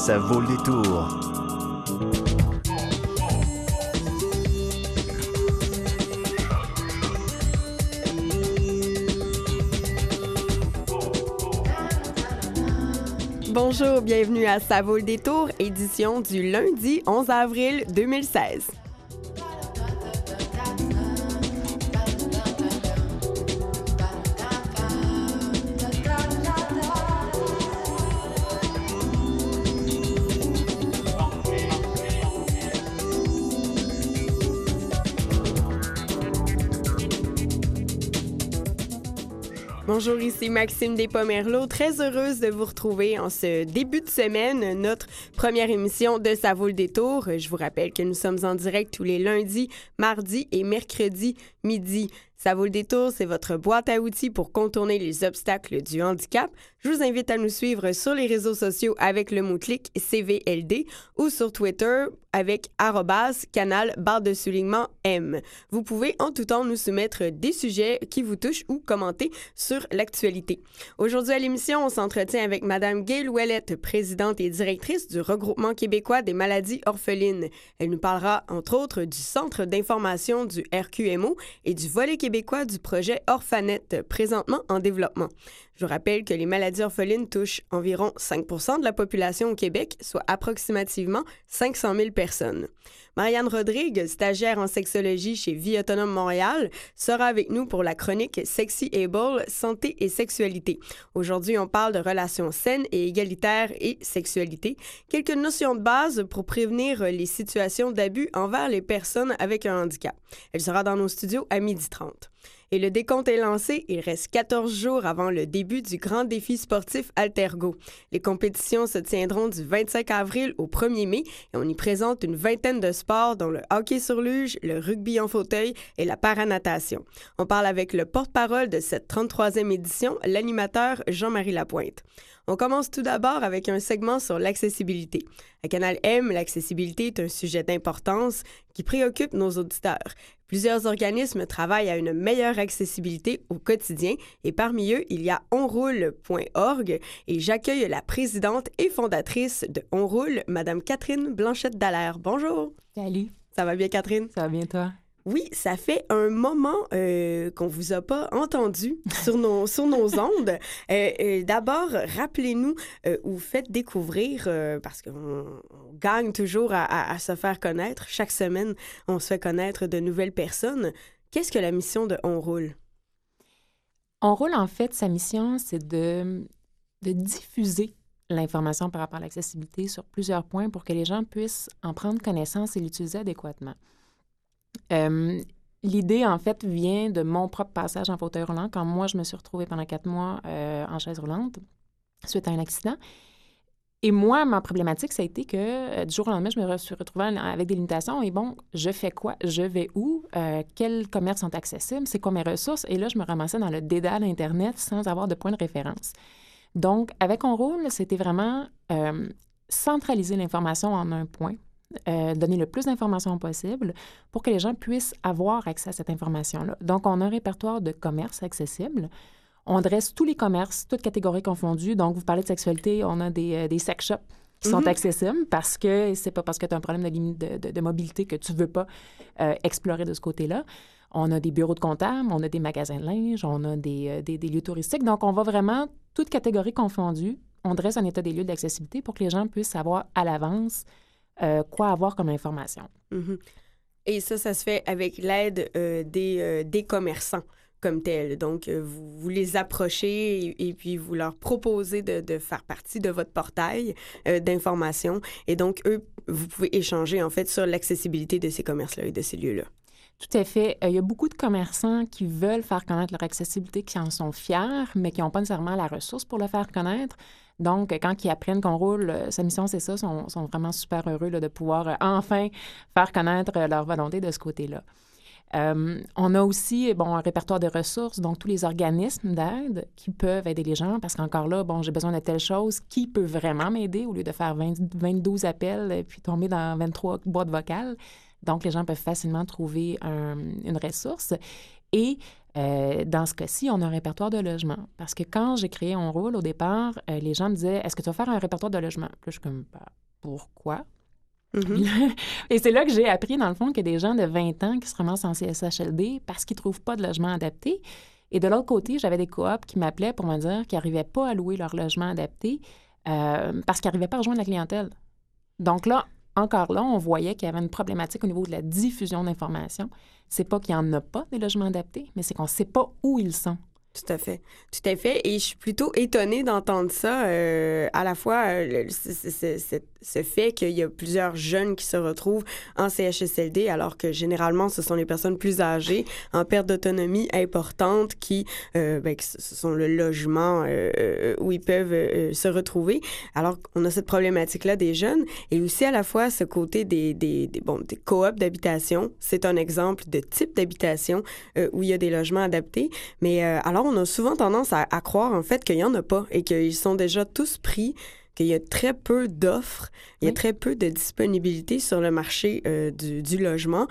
Ça vaut le détour. Bonjour, bienvenue à Ça vaut le détour, édition du lundi 11 avril 2016. Bonjour, ici Maxime Despomerleau, très heureuse de vous retrouver en ce début de semaine, notre première émission de Ça vaut le détour. Je vous rappelle que nous sommes en direct tous les lundis, mardis et mercredis midi. Ça vaut le détour, c'est votre boîte à outils pour contourner les obstacles du handicap. Je vous invite à nous suivre sur les réseaux sociaux avec le mot-clic CVLD ou sur Twitter avec @canal_M. Vous pouvez en tout temps nous soumettre des sujets qui vous touchent ou commenter sur l'actualité. Aujourd'hui à l'émission, on s'entretient avec Mme Gayle Ouellette, présidente et directrice du Regroupement québécois des maladies orphelines. Elle nous parlera entre autres du Centre d'information du RQMO et du volet québécois du projet Orphanet, présentement en développement. Je vous rappelle que les maladies orphelines touchent environ 5% de la population au Québec, soit approximativement 500 000 personnes. Marianne Rodrigue, stagiaire en sexologie chez Vie Autonome Montréal, sera avec nous pour la chronique Sexy Able, santé et sexualité. Aujourd'hui, on parle de relations saines et égalitaires et sexualité. Quelques notions de base pour prévenir les situations d'abus envers les personnes avec un handicap. Elle sera dans nos studios à 12h30. Et le décompte est lancé, il reste 14 jours avant le début du grand défi sportif Altergo. Les compétitions se tiendront du 25 avril au 1er mai et on y présente une vingtaine de sports dont le hockey sur luge, le rugby en fauteuil et la paranatation. On parle avec le porte-parole de cette 33e édition, l'animateur Jean-Marie Lapointe. On commence tout d'abord avec un segment sur l'accessibilité. À Canal M, l'accessibilité est un sujet d'importance qui préoccupe nos auditeurs. Plusieurs organismes travaillent à une meilleure accessibilité au quotidien et parmi eux, il y a onroule.org et j'accueille la présidente et fondatrice de Onroule, Mme Catherine Blanchette-Dallaire. Bonjour! Salut! Ça va bien, Catherine? Ça va bien, toi? Oui, ça fait un moment qu'on ne vous a pas entendu sur nos ondes. D'abord, rappelez-nous ou faites découvrir, parce qu'on gagne toujours à se faire connaître. Chaque semaine, on se fait connaître de nouvelles personnes. Qu'est-ce que la mission de Onroule? Onroule, en fait, sa mission, c'est de diffuser l'information par rapport à l'accessibilité sur plusieurs points pour que les gens puissent en prendre connaissance et l'utiliser adéquatement. L'idée, en fait, vient de mon propre passage en fauteuil roulant, quand moi, je me suis retrouvée pendant 4 mois en chaise roulante suite à un accident. Et moi, ma problématique, ça a été que du jour au lendemain, je me suis retrouvée avec des limitations. Et bon, je fais quoi? Je vais où? Quels commerces sont accessibles? C'est quoi mes ressources? Et là, je me ramassais dans le dédale Internet sans avoir de point de référence. Donc, avec Onroule, c'était vraiment centraliser l'information en un point. Donner le plus d'informations possible pour que les gens puissent avoir accès à cette information-là. Donc, on a un répertoire de commerces accessibles. On dresse tous les commerces, toutes catégories confondues. Donc, vous parlez de sexualité, on a des sex shops qui sont accessibles parce que c'est pas parce que tu as un problème de mobilité que tu veux pas explorer de ce côté-là. On a des bureaux de comptables, on a des magasins de linge, on a des lieux touristiques. Donc, on va vraiment, toutes catégories confondues, on dresse un état des lieux d'accessibilité pour que les gens puissent savoir à l'avance quoi avoir comme information. Mm-hmm. Et ça se fait avec l'aide des commerçants comme tels. Donc, vous les approchez et puis vous leur proposez de faire partie de votre portail d'information. Et donc, eux, vous pouvez échanger, en fait, sur l'accessibilité de ces commerces-là et de ces lieux-là. Tout à fait. Il y a beaucoup de commerçants qui veulent faire connaître leur accessibilité, qui en sont fiers, mais qui n'ont pas nécessairement la ressource pour le faire connaître. Donc, quand ils apprennent qu'Onroule, sa mission, c'est ça, sont vraiment super heureux là, de pouvoir enfin faire connaître leur volonté de ce côté-là. On a aussi un répertoire de ressources, donc tous les organismes d'aide qui peuvent aider les gens, parce qu'encore là, j'ai besoin de telle chose, qui peut vraiment m'aider au lieu de faire 22 appels et puis tomber dans 23 boîtes vocales. Donc, les gens peuvent facilement trouver une ressource. Et dans ce cas-ci, on a un répertoire de logement. Parce que quand j'ai créé Onroule, au départ, les gens me disaient « Est-ce que tu vas faire un répertoire de logement? » Puis là, je suis comme pourquoi? Mhm. Et c'est là que j'ai appris, dans le fond, qu'il y a des gens de 20 ans qui se ramassent en CSHLD parce qu'ils ne trouvent pas de logement adapté. Et de l'autre côté, j'avais des coops qui m'appelaient pour me dire qu'ils n'arrivaient pas à louer leur logement adapté parce qu'ils n'arrivaient pas à rejoindre la clientèle. Donc là, encore là, on voyait qu'il y avait une problématique au niveau de la diffusion d'informations. C'est pas qu'il n'y en a pas des logements adaptés, mais c'est qu'on ne sait pas où ils sont. Tout à fait. Tout à fait. Et je suis plutôt étonnée d'entendre ça, à la fois ce fait qu'il y a plusieurs jeunes qui se retrouvent en CHSLD, alors que généralement, ce sont les personnes plus âgées, en perte d'autonomie importante, qui ce sont le logement où ils peuvent se retrouver. Alors qu'on a cette problématique-là des jeunes, et aussi à la fois ce côté des coops d'habitation. C'est un exemple de type d'habitation où il y a des logements adaptés. Mais alors, on a souvent tendance à croire, en fait, qu'il n'y en a pas et qu'ils sont déjà tous pris, qu'il y a très peu d'offres, il y a très peu de disponibilité sur le marché du logement.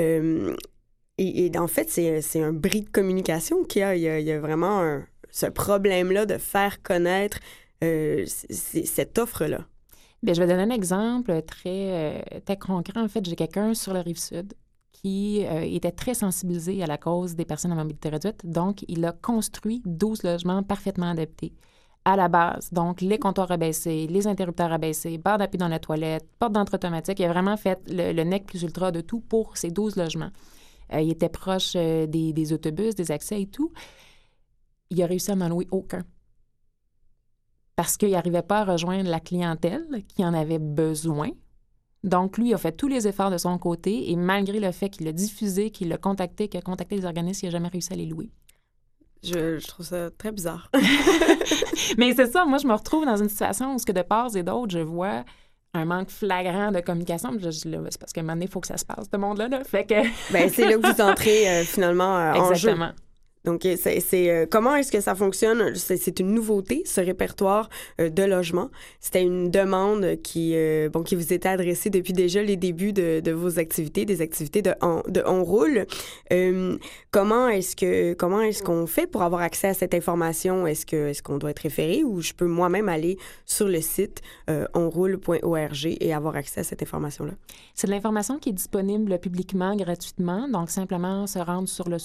Et en fait, c'est un bris de communication qu'il y a. Il y a vraiment ce problème-là de faire connaître cette offre-là. Bien, je vais donner un exemple très concret. En fait, j'ai quelqu'un sur la Rive-Sud qui était très sensibilisé à la cause des personnes à mobilité réduite. Donc, il a construit 12 logements parfaitement adaptés à la base. Donc, les comptoirs abaissés, les interrupteurs abaissés, barres d'appui dans la toilette, porte d'entrée automatique. Il a vraiment fait le nec plus ultra de tout pour ces 12 logements. Il était proche des autobus, des accès et tout. Il a réussi à n'en louer aucun. Parce qu'il n'arrivait pas à rejoindre la clientèle qui en avait besoin. Donc, lui, il a fait tous les efforts de son côté et malgré le fait qu'il l'a diffusé, qu'il l'a contacté, qu'il a contacté les organismes, il n'a jamais réussi à les louer. Je trouve ça très bizarre. Mais c'est ça, moi, je me retrouve dans une situation où, de part et d'autre, je vois un manque flagrant de communication. C'est parce qu'à un moment donné, il faut que ça se passe, ce monde-là. Là. Fait que... c'est là que vous entrez finalement en jeu. Exactement. Donc, comment est-ce que ça fonctionne? C'est une nouveauté, ce répertoire de logement. C'était une demande qui vous était adressée depuis déjà les débuts de vos activités, des activités de On Roule. Comment est-ce qu'on fait pour avoir accès à cette information? Est-ce qu'on doit être référé ou je peux moi-même aller sur le site onroule.org et avoir accès à cette information-là? C'est de l'information qui est disponible publiquement, gratuitement. Donc, simplement se rendre sur le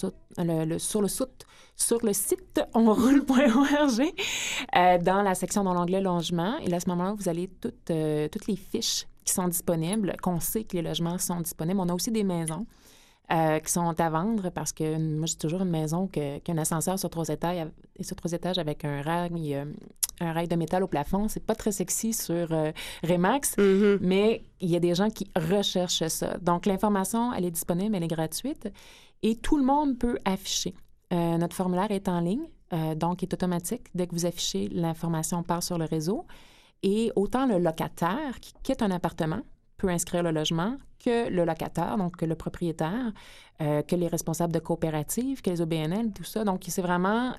site onroule.org dans la section dans l'onglet logement. Et là, à ce moment-là, vous allez toutes les fiches qui sont disponibles, qu'on sait que les logements sont disponibles. On a aussi des maisons qui sont à vendre parce que moi, j'ai toujours une maison qui a un ascenseur sur 3 étages avec un rail de métal au plafond. C'est pas très sexy sur Remax, mais il y a des gens qui recherchent ça. Donc, l'information, elle est disponible, elle est gratuite et tout le monde peut afficher. Notre formulaire est en ligne, donc est automatique. Dès que vous affichez, l'information part sur le réseau. Et autant le locataire qui quitte un appartement peut inscrire le logement que le locataire, donc que le propriétaire, que les responsables de coopératives, que les OBNL, tout ça. Donc, c'est vraiment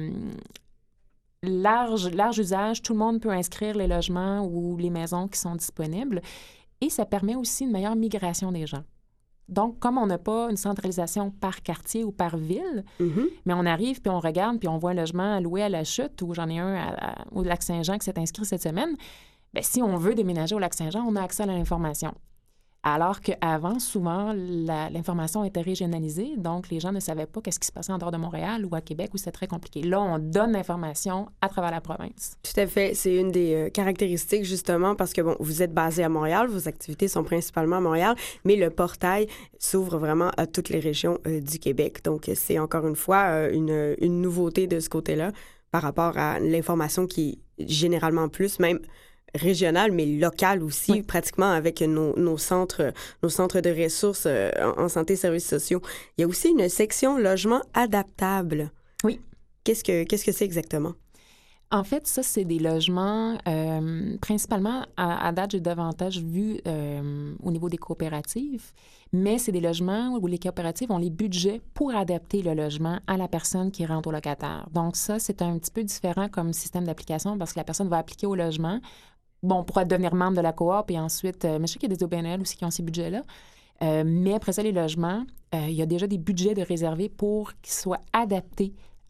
large usage. Tout le monde peut inscrire les logements ou les maisons qui sont disponibles. Et ça permet aussi une meilleure migration des gens. Donc, comme on n'a pas une centralisation par quartier ou par ville, mais on arrive, puis on regarde, puis on voit un logement loué à la Chute, ou j'en ai un au Lac-Saint-Jean qui s'est inscrit cette semaine, bien, si on veut déménager au Lac-Saint-Jean, on a accès à l'information. Alors qu'avant, souvent, l'information était régionalisée, donc les gens ne savaient pas qu'est-ce qui se passait en dehors de Montréal ou à Québec, où c'était très compliqué. Là, on donne l'information à travers la province. Tout à fait. C'est une des caractéristiques, justement, parce que, vous êtes basé à Montréal, vos activités sont principalement à Montréal, mais le portail s'ouvre vraiment à toutes les régions du Québec. Donc, c'est encore une fois une nouveauté de ce côté-là par rapport à l'information qui est généralement plus, même régional, mais local aussi, pratiquement avec nos centres de ressources en santé et services sociaux. Il y a aussi une section logement adaptable. Oui. Qu'est-ce que c'est exactement? En fait, ça, c'est des logements, principalement, à date, j'ai davantage vu au niveau des coopératives, mais c'est des logements où les coopératives ont les budgets pour adapter le logement à la personne qui rentre au locataire. Donc ça, c'est un petit peu différent comme système d'application parce que la personne va appliquer au logement. Bon, on pourra devenir membre de la coop et ensuite, mais je sais qu'il y a des OBNL aussi qui ont ces budgets-là. Mais après ça, les logements, il y a déjà des budgets de réservés pour qu'ils soient adaptés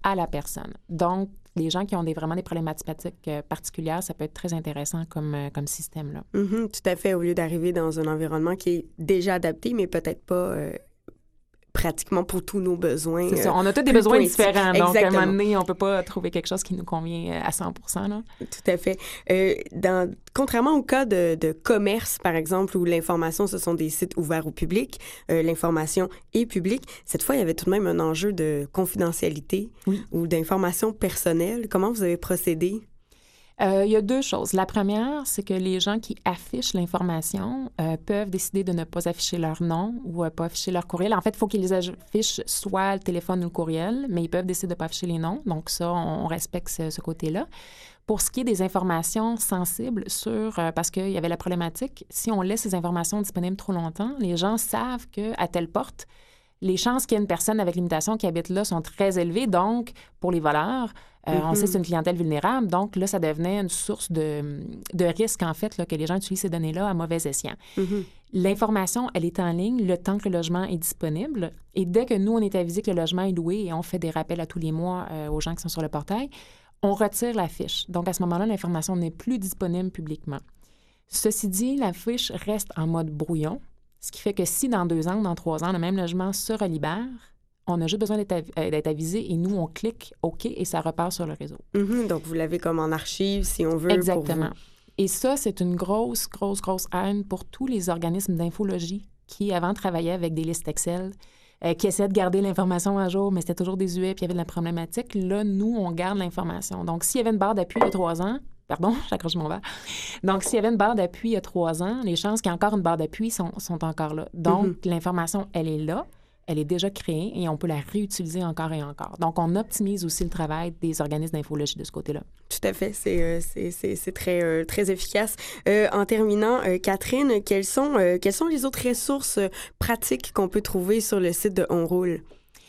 à la personne. Donc, les gens qui ont vraiment des problématiques particulières, ça peut être très intéressant comme système-là. Mm-hmm, tout à fait, au lieu d'arriver dans un environnement qui est déjà adapté, mais peut-être pas pratiquement pour tous nos besoins. C'est ça, on a tous des besoins différents. Donc, Exactement. à un moment donné, on ne peut pas trouver quelque chose qui nous convient à 100%. Là. Tout à fait. Contrairement au cas de commerce, par exemple, où l'information, ce sont des sites ouverts au public, l'information est publique, cette fois, il y avait tout de même un enjeu de confidentialité ou d'information personnelle. Comment vous avez procédé? Il y a deux choses. La première, c'est que les gens qui affichent l'information peuvent décider de ne pas afficher leur nom ou pas afficher leur courriel. En fait, il faut qu'ils affichent soit le téléphone ou le courriel, mais ils peuvent décider de ne pas afficher les noms. Donc ça, on respecte ce côté-là. Pour ce qui est des informations sensibles parce qu'il y avait la problématique, si on laisse ces informations disponibles trop longtemps, les gens savent qu'à telle porte, les chances qu'il y ait une personne avec limitation qui habite là sont très élevées. Donc, pour les voleurs, on sait que c'est une clientèle vulnérable. Donc, là, ça devenait une source de risque, en fait, là, que les gens utilisent ces données-là à mauvais escient. L'information, elle est en ligne le temps que le logement est disponible. Et dès que nous, on est avisé que le logement est loué et on fait des rappels à tous les mois aux gens qui sont sur le portail, on retire la fiche. Donc, à ce moment-là, l'information n'est plus disponible publiquement. Ceci dit, la fiche reste en mode brouillon. Ce qui fait que si dans 2 ans ou dans 3 ans, le même logement se relibère, on a juste besoin d'être avisé et nous, on clique OK et ça repart sur le réseau. Donc, vous l'avez comme en archive, si on veut. Exactement. Et ça, c'est une grosse aide pour tous les organismes d'infologie qui, avant, travaillaient avec des listes Excel, qui essayaient de garder l'information à jour, mais c'était toujours désuet puis il y avait de la problématique. Là, nous, on garde l'information. Donc, s'il y avait une barre d'appui il y a 3 ans, pardon, j'accroche mon verre. Donc, s'il y avait une barre d'appui il y a 3 ans, les chances qu'il y ait encore une barre d'appui sont encore là. Donc, l'information, elle est là, elle est déjà créée et on peut la réutiliser encore et encore. Donc, on optimise aussi le travail des organismes d'infologie de ce côté-là. Tout à fait, c'est très, très efficace. En terminant, Catherine, quelles sont les autres ressources pratiques qu'on peut trouver sur le site de On Roule?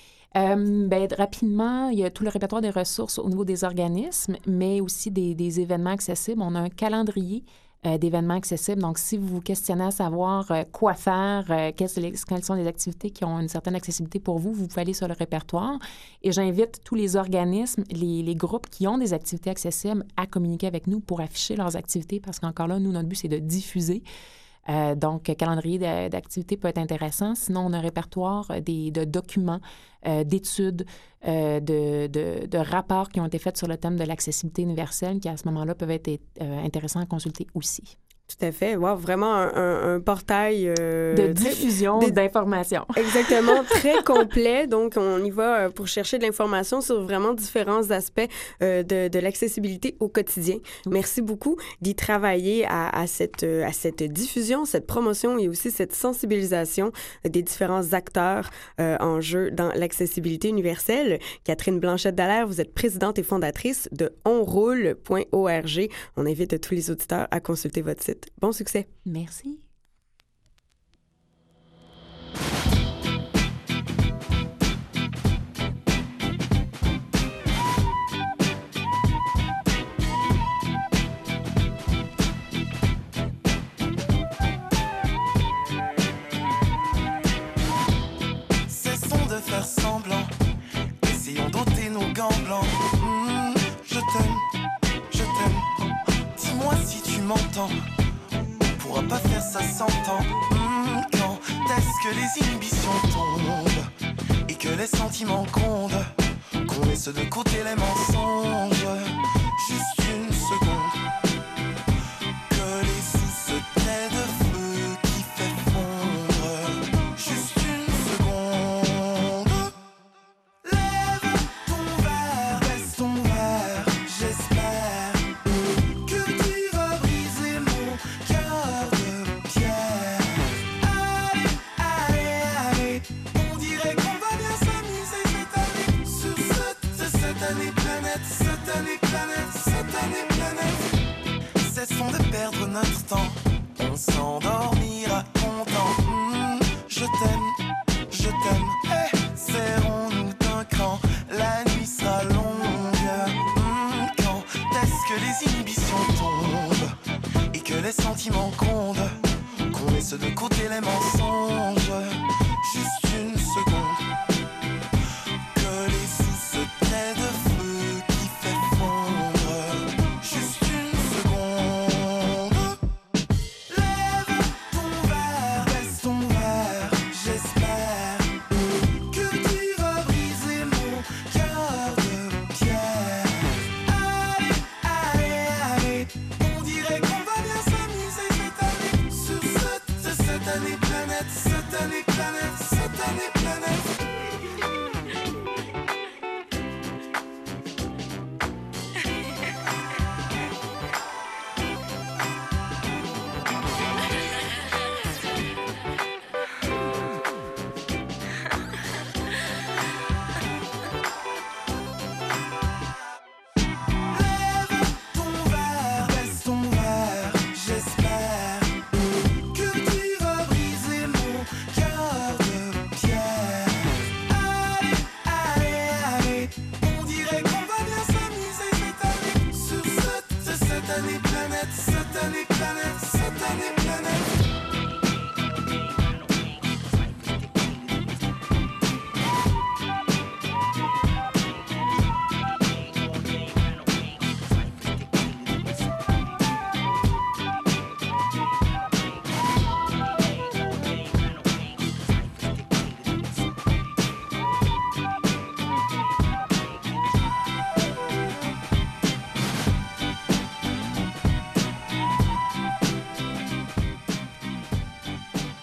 Rapidement, il y a tout le répertoire des ressources au niveau des organismes, mais aussi des événements accessibles. On a un calendrier d'événements accessibles. Donc, si vous vous questionnez à savoir quoi faire, quelles sont les activités qui ont une certaine accessibilité pour vous, vous pouvez aller sur le répertoire. Et j'invite tous les organismes, les groupes qui ont des activités accessibles à communiquer avec nous pour afficher leurs activités parce qu'encore là, nous, notre but, c'est de diffuser. Donc, calendrier d'activités peut être intéressant. Sinon, on a un répertoire de documents, d'études, de rapports qui ont été faits sur le thème de l'accessibilité universelle qui, à ce moment-là, peuvent être intéressants à consulter aussi. Tout à fait. Wow, vraiment un portail... de diffusion d'informations. Exactement, très complet. Donc, on y va pour chercher de l'information sur vraiment différents aspects de l'accessibilité au quotidien. Merci beaucoup d'y travailler à cette diffusion, cette promotion et aussi cette sensibilisation des différents acteurs en jeu dans l'accessibilité universelle. Catherine Blanchette-Dallaire, vous êtes présidente et fondatrice de onroule.org. On invite tous les auditeurs à consulter votre site. Bon succès. Merci. Cessons de faire semblant, essayons d'ôter nos gants blancs. Je t'aime, dis-moi si tu m'entends. On pourra pas faire ça 100 ans. Quand est-ce que les inhibitions tombent et que les sentiments grondent, qu'on laisse de côté les mensonges. Juste une seconde, que les sous se traient de feu qui fait fondre. Juste une seconde. Lève ton verre, baisse ton verre. J'espère que tu vas briser mon cœur de pierre. Allez, on dirait qu'on va bien s'amuser cette année. Sur cette année planète. Cessons de perdre notre temps, on s'endormira content. Je t'aime, serrons-nous d'un cran, la nuit sera longue. Quand est-ce que les inhibitions tombent et que les sentiments grondent, qu'on laisse de côté les mensonges. Juste une seconde, que les sous se traient de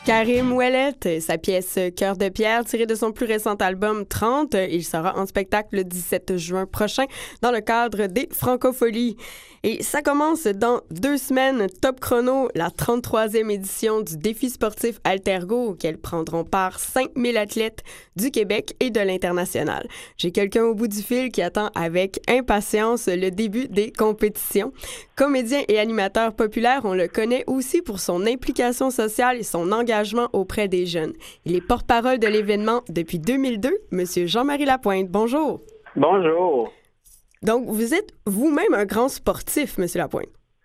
Karim Ouellet, sa pièce Cœur de pierre, tirée de son plus récent album 30. Il sera en spectacle le 17 juin prochain dans le cadre des Francopholies. Et ça commence dans 2 semaines, Top Chrono, la 33e édition du défi sportif Altergo, auquel prendront part 5000 athlètes du Québec et de l'international. J'ai quelqu'un au bout du fil qui attend avec impatience le début des compétitions. Comédien et animateur populaire, on le connaît aussi pour son implication sociale et son engagement auprès des jeunes. Il est porte-parole de l'événement depuis 2002. Monsieur Jean-Marie Lapointe, bonjour. Bonjour. Donc, vous êtes vous-même un grand sportif, Monsieur Lapointe.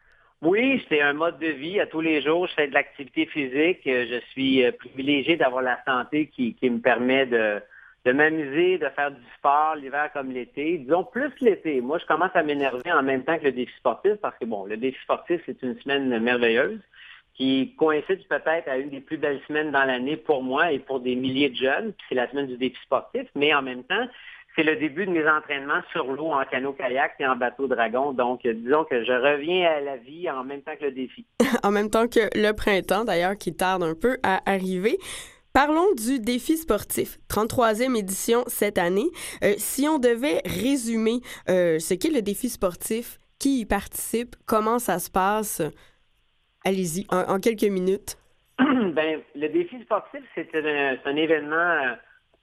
Oui, c'est un mode de vie à tous les jours. Je fais de l'activité physique. Je suis privilégié d'avoir la santé qui me permet de m'amuser, de faire du sport l'hiver comme l'été. Disons plus l'été. Moi, je commence à m'énerver en même temps que le défi sportif parce que, bon, le défi sportif, c'est une semaine merveilleuse qui coïncide peut-être à une des plus belles semaines dans l'année pour moi et pour des milliers de jeunes. Puis c'est la semaine du défi sportif, mais en même temps, c'est le début de mes entraînements sur l'eau en canot-kayak et en bateau-dragon. Donc, disons que je reviens à la vie en même temps que le défi. En même temps que le printemps, d'ailleurs, qui tarde un peu à arriver. Parlons du défi sportif, 33e édition cette année. Si on devait résumer ce qu'est le défi sportif, qui y participe, comment ça se passe, allez-y, en quelques minutes. Ben, le défi sportif, c'est un événement...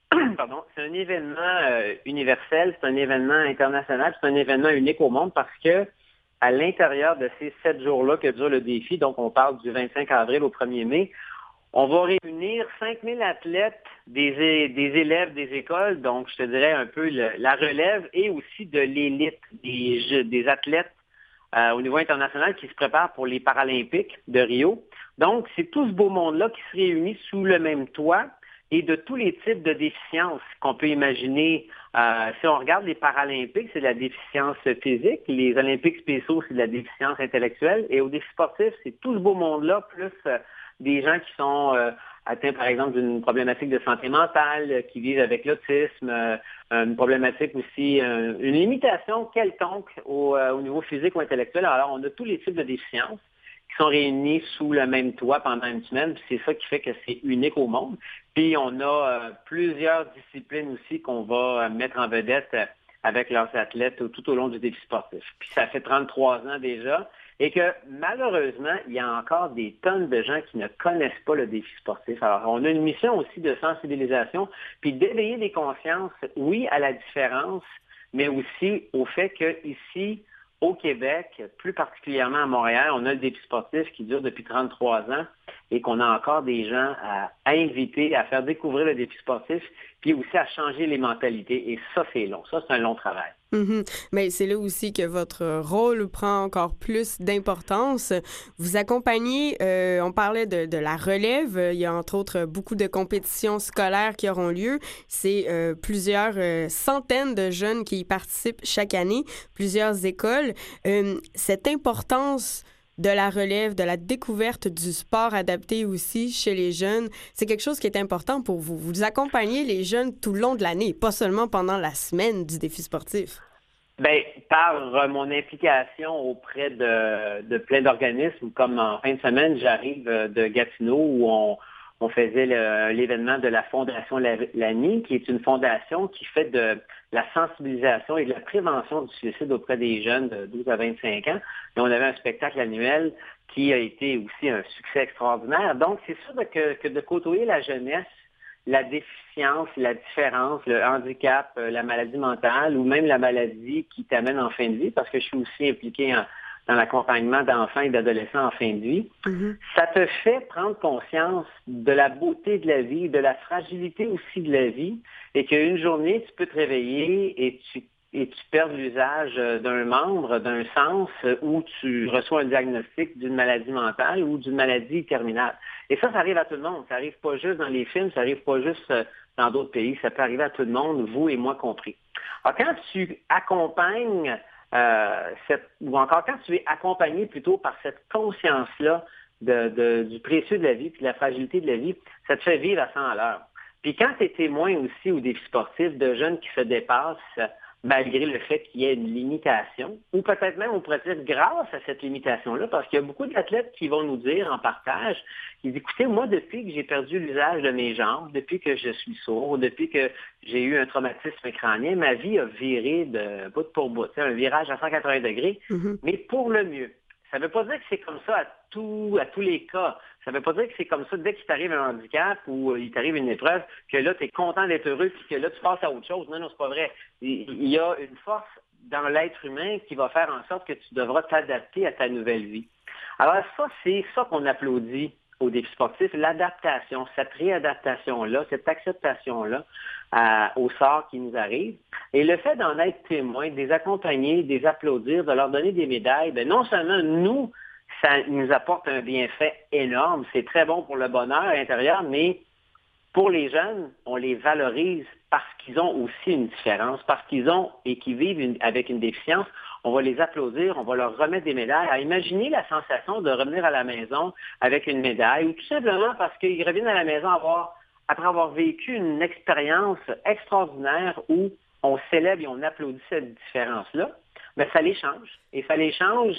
c'est un événement universel, c'est un événement international, c'est un événement unique au monde parce que à l'intérieur de ces 7 jours-là que dure le défi, donc on parle du 25 avril au 1er mai, on va réunir 5000 athlètes, des élèves des écoles, donc je te dirais un peu la relève et aussi de l'élite, des athlètes au niveau international qui se préparent pour les Paralympiques de Rio. Donc, c'est tout ce beau monde-là qui se réunit sous le même toit. Et de tous les types de déficiences qu'on peut imaginer. Si on regarde les Paralympiques, c'est de la déficience physique. Les Olympiques spéciaux, c'est de la déficience intellectuelle. Et au défi sportif, c'est tout ce beau monde-là, plus des gens qui sont atteints, par exemple, d'une problématique de santé mentale, qui vivent avec l'autisme, une problématique aussi, une limitation quelconque au niveau physique ou intellectuel. Alors, on a tous les types de déficiences qui sont réunis sous le même toit pendant une semaine. Puis c'est ça qui fait que c'est unique au monde. Puis on a plusieurs disciplines aussi qu'on va mettre en vedette avec leurs athlètes tout au long du défi sportif. Puis ça fait 33 ans déjà et que malheureusement, il y a encore des tonnes de gens qui ne connaissent pas le défi sportif. Alors, on a une mission aussi de sensibilisation puis d'éveiller les consciences, oui, à la différence, mais aussi au fait qu'ici, au Québec, plus particulièrement à Montréal, on a le défi sportif qui dure depuis 33 ans et qu'on a encore des gens à inviter, à faire découvrir le défi sportif, puis aussi à changer les mentalités. Et ça, c'est long. Ça, c'est un long travail. Mm-hmm. Mais c'est là aussi que votre rôle prend encore plus d'importance. Vous accompagnez, on parlait de la relève, il y a entre autres beaucoup de compétitions scolaires qui auront lieu. C'est plusieurs centaines de jeunes qui y participent chaque année, plusieurs écoles. Cette importance de la relève, de la découverte du sport adapté aussi chez les jeunes, c'est quelque chose qui est important pour vous. Vous accompagnez les jeunes tout le long de l'année, pas seulement pendant la semaine du défi sportif. Bien, par mon implication auprès de plein d'organismes, comme en fin de semaine, j'arrive de Gatineau où on faisait l'événement de la Fondation Lani, qui est une fondation qui fait de la sensibilisation et de la prévention du suicide auprès des jeunes de 12 à 25 ans. Et on avait un spectacle annuel qui a été aussi un succès extraordinaire. Donc, c'est sûr que de côtoyer la jeunesse, la déficience, la différence, le handicap, la maladie mentale ou même la maladie qui t'amène en fin de vie, parce que je suis aussi impliqué dans l'accompagnement d'enfants et d'adolescents en fin de vie, ça te fait prendre conscience de la beauté de la vie, de la fragilité aussi de la vie, et qu'une journée, tu peux te réveiller et tu perds l'usage d'un membre, d'un sens, ou tu reçois un diagnostic d'une maladie mentale ou d'une maladie terminale. Et ça arrive à tout le monde. Ça arrive pas juste dans les films, ça arrive pas juste dans d'autres pays. Ça peut arriver à tout le monde, vous et moi compris. Alors, quand tu accompagnes ou encore quand tu es accompagné plutôt par cette conscience-là du précieux de la vie puis de la fragilité de la vie, ça te fait vivre à 100 à l'heure. Puis quand tu es témoin aussi au défi sportif de jeunes qui se dépassent malgré le fait qu'il y ait une limitation, ou peut-être même, on pourrait dire, grâce à cette limitation-là, parce qu'il y a beaucoup d'athlètes qui vont nous dire en partage, ils disent, écoutez, moi, depuis que j'ai perdu l'usage de mes jambes, depuis que je suis sourd, depuis que j'ai eu un traumatisme crânien, ma vie a viré de bout pour bout, un virage à 180 degrés, mais pour le mieux. Ça ne veut pas dire que c'est comme ça à tous les cas. Ça ne veut pas dire que c'est comme ça dès qu'il t'arrive un handicap ou il t'arrive une épreuve, que là, tu es content d'être heureux puis que là, tu passes à autre chose. Non, c'est pas vrai. Il y a une force dans l'être humain qui va faire en sorte que tu devras t'adapter à ta nouvelle vie. Alors ça, c'est ça qu'on applaudit au défi sportif, l'adaptation, cette réadaptation-là, cette acceptation-là au sort qui nous arrive. Et le fait d'en être témoin, de les accompagner, de les applaudir, de leur donner des médailles, bien, non seulement nous, ça nous apporte un bienfait énorme, c'est très bon pour le bonheur à l'intérieur, mais pour les jeunes, on les valorise parce qu'ils ont aussi une différence, parce qu'ils ont et qu'ils vivent avec une déficience. On va les applaudir, on va leur remettre des médailles. À imaginer la sensation de revenir à la maison avec une médaille, ou tout simplement parce qu'ils reviennent à la maison après avoir vécu une expérience extraordinaire où on célèbre et on applaudit cette différence-là, mais ça les change. Et ça les change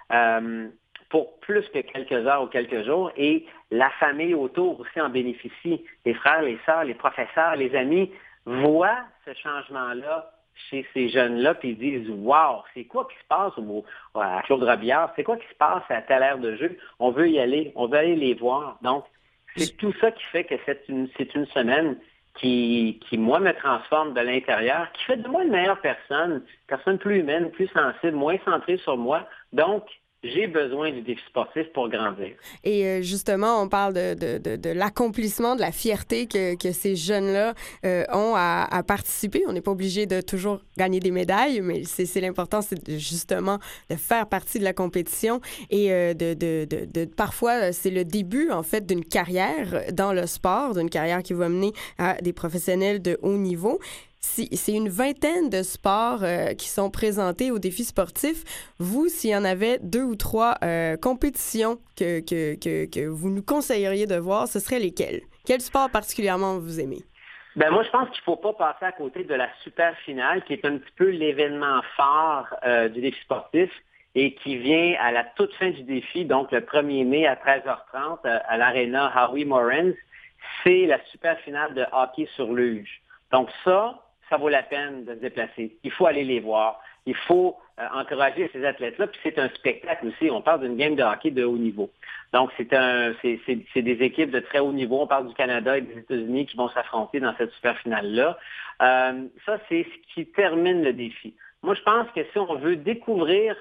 pour plus que quelques heures ou quelques jours. Et la famille autour aussi en bénéficie. Les frères, les sœurs, les professeurs, les amis voient ce changement-là chez ces jeunes-là, puis ils disent « Wow, c'est quoi qui se passe à Claude Robillard? C'est quoi qui se passe à telle aire de jeu? On veut y aller, on veut aller les voir. » Donc, c'est tout ça qui fait que c'est une semaine qui, moi, me transforme de l'intérieur, qui fait de moi une meilleure personne plus humaine, plus sensible, moins centrée sur moi. Donc, j'ai besoin du défi sportif pour grandir. Et justement, on parle de l'accomplissement, de la fierté que ces jeunes-là ont à participer. On n'est pas obligé de toujours gagner des médailles, mais c'est l'important, c'est justement de faire partie de la compétition et parfois, c'est le début, en fait, d'une carrière dans le sport, d'une carrière qui va mener à des professionnels de haut niveau. C'est une vingtaine de sports qui sont présentés au défi sportif. Vous, s'il y en avait 2 ou 3 compétitions que vous nous conseilleriez de voir, ce seraient lesquelles? Quel sport particulièrement vous aimez? Ben moi, je pense qu'il ne faut pas passer à côté de la super finale, qui est un petit peu l'événement phare du défi sportif et qui vient à la toute fin du défi, donc le 1er mai à 13h30 à l'Arena Howie Morens. C'est la super finale de hockey sur luge. Donc ça vaut la peine de se déplacer. Il faut aller les voir. Il faut encourager ces athlètes-là. Puis c'est un spectacle aussi. On parle d'une game de hockey de haut niveau. Donc c'est des équipes de très haut niveau. On parle du Canada et des États-Unis qui vont s'affronter dans cette super finale-là. Ça, c'est ce qui termine le défi. Moi, je pense que si on veut découvrir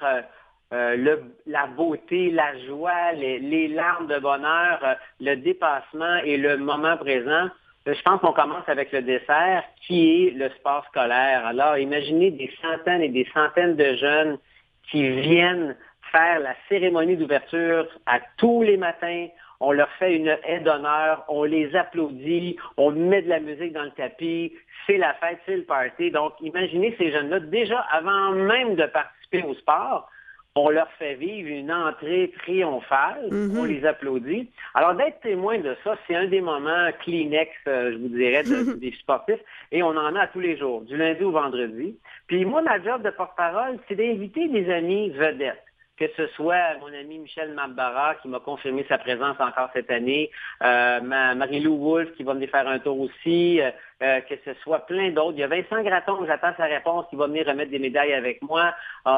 la beauté, la joie, les larmes de bonheur, le dépassement et le moment présent, je pense qu'on commence avec le dessert, qui est le sport scolaire. Alors, imaginez des centaines et des centaines de jeunes qui viennent faire la cérémonie d'ouverture à tous les matins. On leur fait une aide d'honneur, on les applaudit, on met de la musique dans le tapis, c'est la fête, c'est le party. Donc, imaginez ces jeunes-là, déjà avant même de participer au sport, on leur fait vivre une entrée triomphale, on les applaudit. Alors, d'être témoin de ça, c'est un des moments Kleenex, je vous dirais, des sportifs, et on en a à tous les jours, du lundi au vendredi. Puis moi, ma job de porte-parole, c'est d'inviter des amis vedettes, que ce soit mon ami Michel Mabara, qui m'a confirmé sa présence encore cette année, Marie-Lou Wolfe, qui va venir faire un tour aussi, que ce soit plein d'autres. Il y a Vincent Gratton, j'attends sa réponse, qui va venir remettre des médailles avec moi.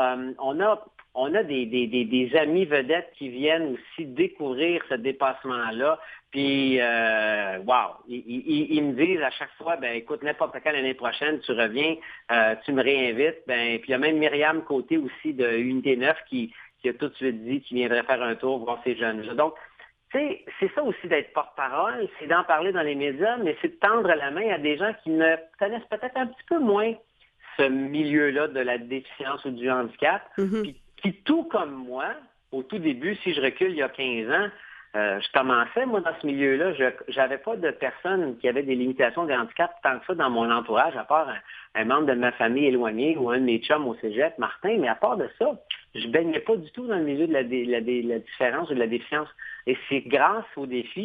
On a des amis vedettes qui viennent aussi découvrir ce dépassement-là. Puis, wow, ils me disent à chaque fois, ben écoute, n'importe quand l'année prochaine, tu reviens, tu me réinvites. Ben, puis il y a même Myriam Côté aussi de Unité 9 qui a tout de suite dit qu'il viendrait faire un tour voir ces jeunes-là. Donc, tu sais, c'est ça aussi d'être porte-parole, c'est d'en parler dans les médias, mais c'est de tendre la main à des gens qui ne connaissent peut-être un petit peu moins ce milieu-là de la déficience ou du handicap, puis qui, tout comme moi, au tout début, si je recule il y a 15 ans, je commençais, moi, dans ce milieu-là, j'avais pas de personnes qui avaient des limitations de handicap tant que ça dans mon entourage, à part un membre de ma famille éloignée ou un de mes chums au cégep, Martin, mais à part de ça, je baignais pas du tout dans le milieu de la différence ou de la déficience. Et c'est grâce au défi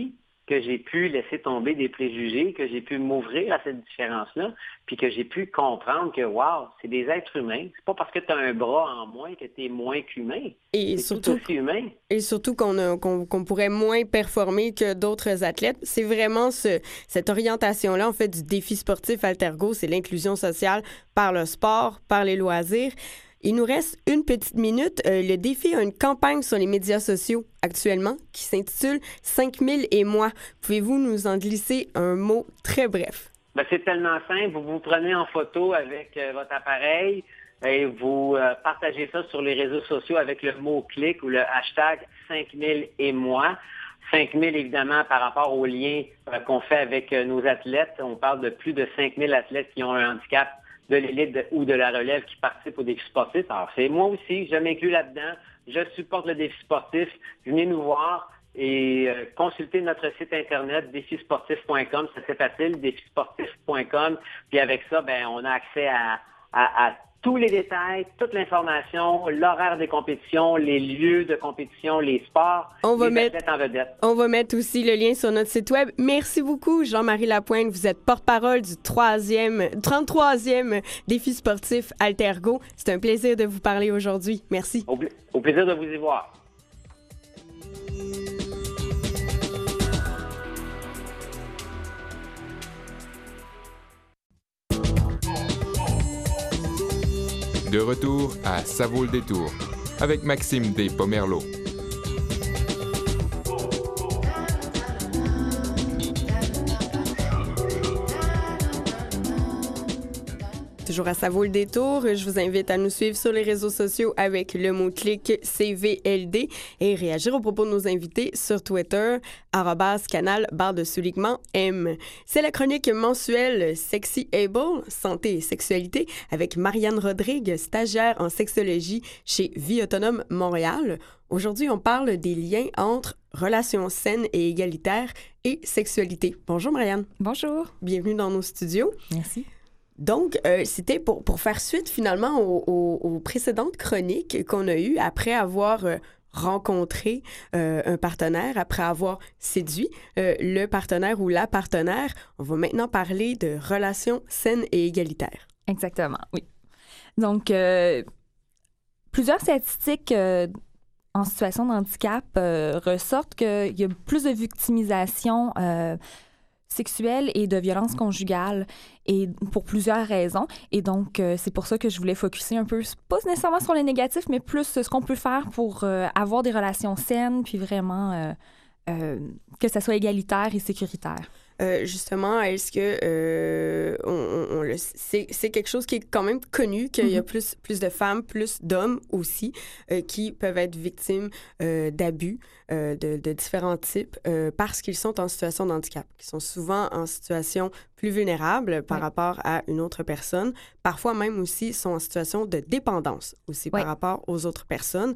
que j'ai pu laisser tomber des préjugés, que j'ai pu m'ouvrir à cette différence-là, puis que j'ai pu comprendre que, wow, c'est des êtres humains. C'est pas parce que tu as un bras en moins que tu es moins qu'humain. Et c'est tout aussi humain. Et surtout qu'on pourrait moins performer que d'autres athlètes. C'est vraiment cette orientation-là, en fait, du défi sportif Altergo, c'est l'inclusion sociale par le sport, par les loisirs. Il nous reste une petite minute. Le défi a une campagne sur les médias sociaux actuellement qui s'intitule « 5000 et moi ». Pouvez-vous nous en glisser un mot très bref? Ben, c'est tellement simple. Vous vous prenez en photo avec votre appareil et vous partagez ça sur les réseaux sociaux avec le mot-clic ou le hashtag 5000 et moi. 5000, évidemment, par rapport aux liens qu'on fait avec nos athlètes. On parle de plus de 5000 athlètes qui ont un handicap de l'élite ou de la relève qui participent au défi sportif. Alors, c'est moi aussi, je m'inclus là-dedans. Je supporte le défi sportif. Venez nous voir et consultez notre site Internet, défisportif.com. C'est assez facile, défisportif.com. Puis avec ça, ben, on a accès à tous les détails, toute l'information, l'horaire des compétitions, les lieux de compétition, les sports, athlètes en vedette. On va mettre aussi le lien sur notre site web. Merci beaucoup, Jean-Marie Lapointe. Vous êtes porte-parole du 33e défi sportif Altergo. C'est un plaisir de vous parler aujourd'hui. Merci. Au plaisir de vous y voir. De retour à Ça vaut le détour avec Maxime Despomerleau. Toujours à Ça vaut le détour, je vous invite à nous suivre sur les réseaux sociaux avec le mot-clic CVLD et réagir aux propos de nos invités sur Twitter, @canal_M. C'est la chronique mensuelle Sexy Able, santé et sexualité, avec Marianne Rodrigue, stagiaire en sexologie chez Vie Autonome Montréal. Aujourd'hui, on parle des liens entre relations saines et égalitaires et sexualité. Bonjour Marianne. Bonjour. Bienvenue dans nos studios. Merci. Donc, c'était pour faire suite finalement aux précédentes chroniques qu'on a eues après avoir rencontré un partenaire, après avoir séduit le partenaire ou la partenaire. On va maintenant parler de relations saines et égalitaires. Exactement, oui. Donc, plusieurs statistiques en situation de handicap ressortent qu'il y a plus de victimisation sexuelle et de violence conjugale, et pour plusieurs raisons. Et donc, c'est pour ça que je voulais focusser un peu, pas nécessairement sur les négatifs, mais plus ce qu'on peut faire pour avoir des relations saines, puis vraiment que ça soit égalitaire et sécuritaire. Justement, est-ce que c'est quelque chose qui est quand même connu, qu'il y a plus de femmes, plus d'hommes aussi, qui peuvent être victimes d'abus de différents types parce qu'ils sont en situation de handicap, qui sont souvent en situation plus vulnérable par rapport à une autre personne. Parfois même aussi sont en situation de dépendance aussi par rapport aux autres personnes.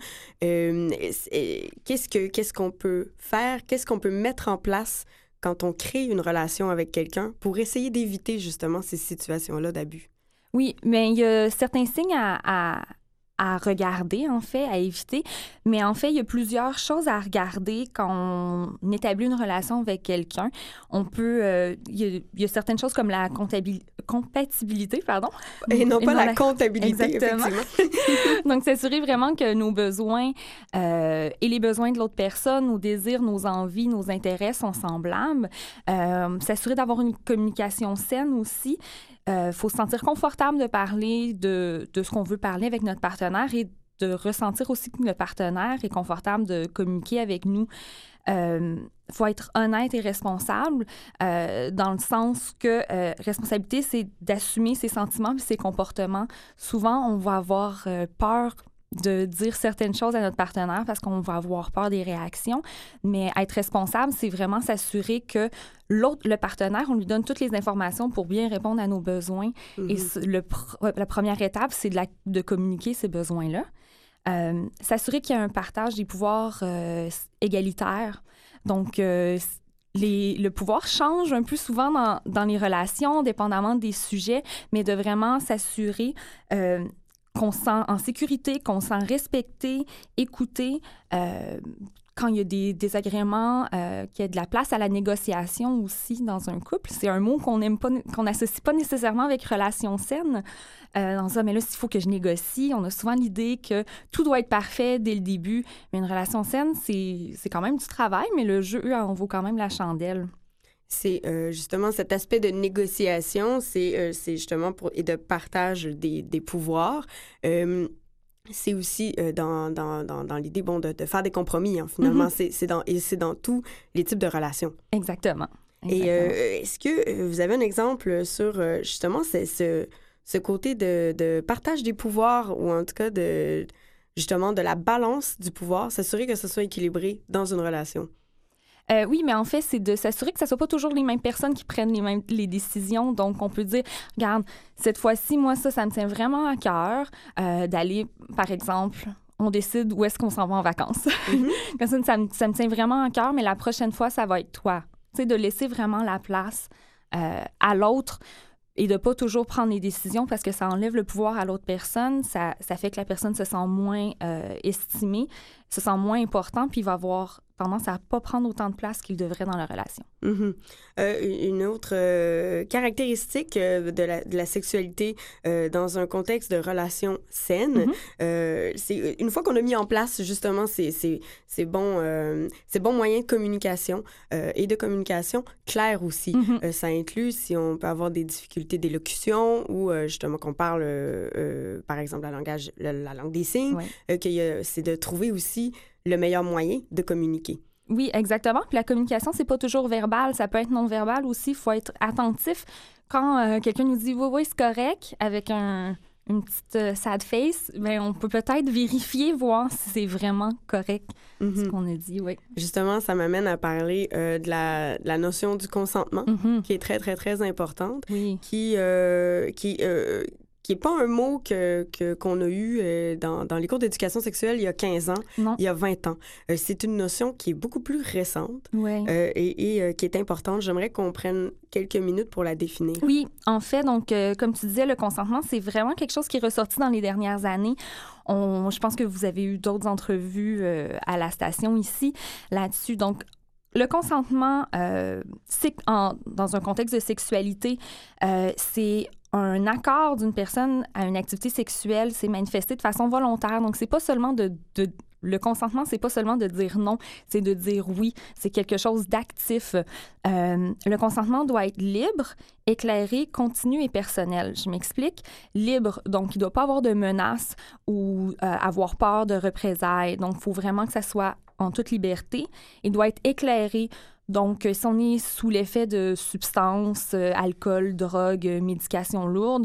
Qu'est-ce qu'on peut faire? Qu'est-ce qu'on peut mettre en place quand on crée une relation avec quelqu'un pour essayer d'éviter justement ces situations-là d'abus? Oui, mais il y a certains signes à regarder, en fait, à éviter. Mais en fait, il y a plusieurs choses à regarder quand on établit une relation avec quelqu'un. On peut... il y a certaines choses comme la compatibilité, pardon. Et non pas la comptabilité, exactement. Effectivement. Donc, s'assurer vraiment que nos besoins et les besoins de l'autre personne, nos désirs, nos envies, nos intérêts sont semblables. S'assurer d'avoir une communication saine aussi. Faut se sentir confortable de parler de ce qu'on veut parler avec notre partenaire et de ressentir aussi que le partenaire est confortable de communiquer avec nous. Faut être honnête et responsable dans le sens que responsabilité, c'est d'assumer ses sentiments et ses comportements. Souvent, on va avoir peur de dire certaines choses à notre partenaire parce qu'on va avoir peur des réactions. Mais être responsable, c'est vraiment s'assurer que le partenaire, on lui donne toutes les informations pour bien répondre à nos besoins. Et la première étape, c'est de communiquer ces besoins-là. S'assurer qu'il y a un partage des pouvoirs égalitaires. Donc, le pouvoir change un peu souvent dans les relations, dépendamment des sujets, mais de vraiment s'assurer qu'on se sent en sécurité, qu'on se sent respecté, écouté. quand il y a des désagréments, qu'il y ait de la place à la négociation aussi dans un couple. C'est un mot qu'on n'aime pas, qu'on n'associe pas nécessairement avec relation saine. Dans ça, mais là, s'il faut que je négocie, on a souvent l'idée que tout doit être parfait dès le début. Mais une relation saine, c'est quand même du travail, mais le jeu en vaut quand même la chandelle. C'est justement cet aspect de négociation, c'est justement et de partage des pouvoirs. C'est aussi dans l'idée de faire des compromis, hein, finalement. Mm-hmm. C'est dans tous les types de relations. Exactement. Et est-ce que vous avez un exemple sur justement ce côté de partage des pouvoirs, ou en tout cas justement de la balance du pouvoir, s'assurer que ce soit équilibré dans une relation? Oui, mais en fait, c'est de s'assurer que ce ne soit pas toujours les mêmes personnes qui prennent les décisions. Donc, on peut dire, regarde, cette fois-ci, moi, ça me tient vraiment à cœur d'aller, par exemple, on décide où est-ce qu'on s'en va en vacances. Mm-hmm. ça me tient vraiment à cœur, mais la prochaine fois, ça va être toi. Tu sais, de laisser vraiment la place à l'autre et de ne pas toujours prendre les décisions parce que ça enlève le pouvoir à l'autre personne. Ça fait que la personne se sent moins estimée, se sent moins important, puis il va avoir tendance à ne pas prendre autant de place qu'il devrait dans la relation. Mm-hmm. Une autre caractéristique de la sexualité dans un contexte de relation saine, mm-hmm. C'est une fois qu'on a mis en place justement ces bons moyens de communication et de communication claire aussi. Mm-hmm. Ça inclut si on peut avoir des difficultés d'élocution ou justement qu'on parle, par exemple, la langue des signes, ouais. C'est de trouver aussi le meilleur moyen de communiquer. Oui, exactement. Puis la communication, c'est pas toujours verbal, ça peut être non-verbal aussi. Il faut être attentif. Quand quelqu'un nous dit « oui, c'est correct », avec une petite sad face, bien, on peut peut-être vérifier, voir si c'est vraiment correct, mm-hmm. ce qu'on a dit, oui. Justement, ça m'amène à parler de la notion du consentement, mm-hmm. qui est très, très, très importante, oui. qui n'est pas un mot qu'on a eu dans les cours d'éducation sexuelle il y a 15 ans, non. il y a 20 ans. C'est une notion qui est beaucoup plus récente ouais. et qui est importante. J'aimerais qu'on prenne quelques minutes pour la définir. Oui, en fait, donc, comme tu disais, le consentement, c'est vraiment quelque chose qui est ressorti dans les dernières années. Je pense que vous avez eu d'autres entrevues à la station ici là-dessus. Donc, le consentement, dans un contexte de sexualité, c'est un accord d'une personne à une activité sexuelle, c'est manifesté de façon volontaire. Donc, c'est pas seulement le consentement, c'est pas seulement de dire non, c'est de dire oui. C'est quelque chose d'actif. Le consentement doit être libre, éclairé, continu et personnel. Je m'explique. Libre, donc il doit pas avoir de menaces ou avoir peur de représailles. Donc, il faut vraiment que ça soit en toute liberté. Il doit être éclairé. Donc, si on est sous l'effet de substances, alcool, drogue, médication lourde,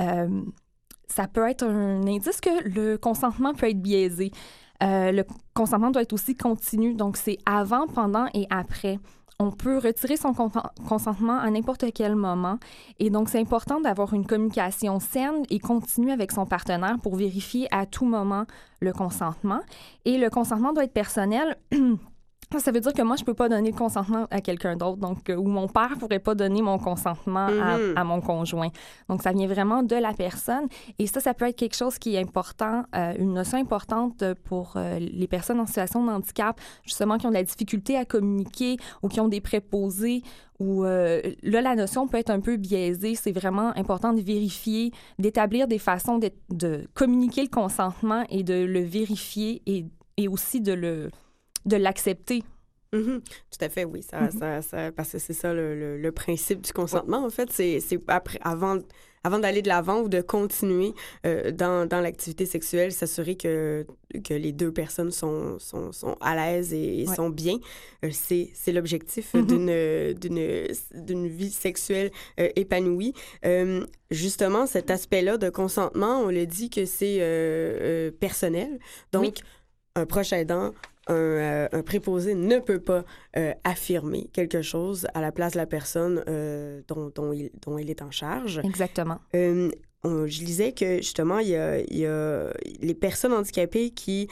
ça peut être un indice que le consentement peut être biaisé. Le consentement doit être aussi continu, donc c'est avant, pendant et après. On peut retirer son consentement à n'importe quel moment. Et donc, c'est important d'avoir une communication saine et continue avec son partenaire pour vérifier à tout moment le consentement. Et le consentement doit être personnel. Ça veut dire que moi, je ne peux pas donner le consentement à quelqu'un d'autre, donc ou mon père ne pourrait pas donner mon consentement à mon conjoint. Donc, ça vient vraiment de la personne. Et ça peut être quelque chose qui est important, une notion importante pour les personnes en situation de handicap, justement, qui ont de la difficulté à communiquer ou qui ont des préposés, où là, la notion peut être un peu biaisée. C'est vraiment important de vérifier, d'établir des façons de communiquer le consentement et de le vérifier et aussi de l'accepter. Mm-hmm. Tout à fait, oui. Parce que c'est ça le principe du consentement, en fait. C'est après, avant d'aller de l'avant ou de continuer dans l'activité sexuelle, s'assurer que les deux personnes sont à l'aise et sont bien. C'est l'objectif mm-hmm. d'une vie sexuelle épanouie. Justement, cet aspect-là de consentement, on le dit que c'est personnel. Donc, oui. Un proche aidant, un préposé ne peut pas affirmer quelque chose à la place de la personne dont il est en charge. Exactement. Je lisais que, justement, il y a les personnes handicapées qui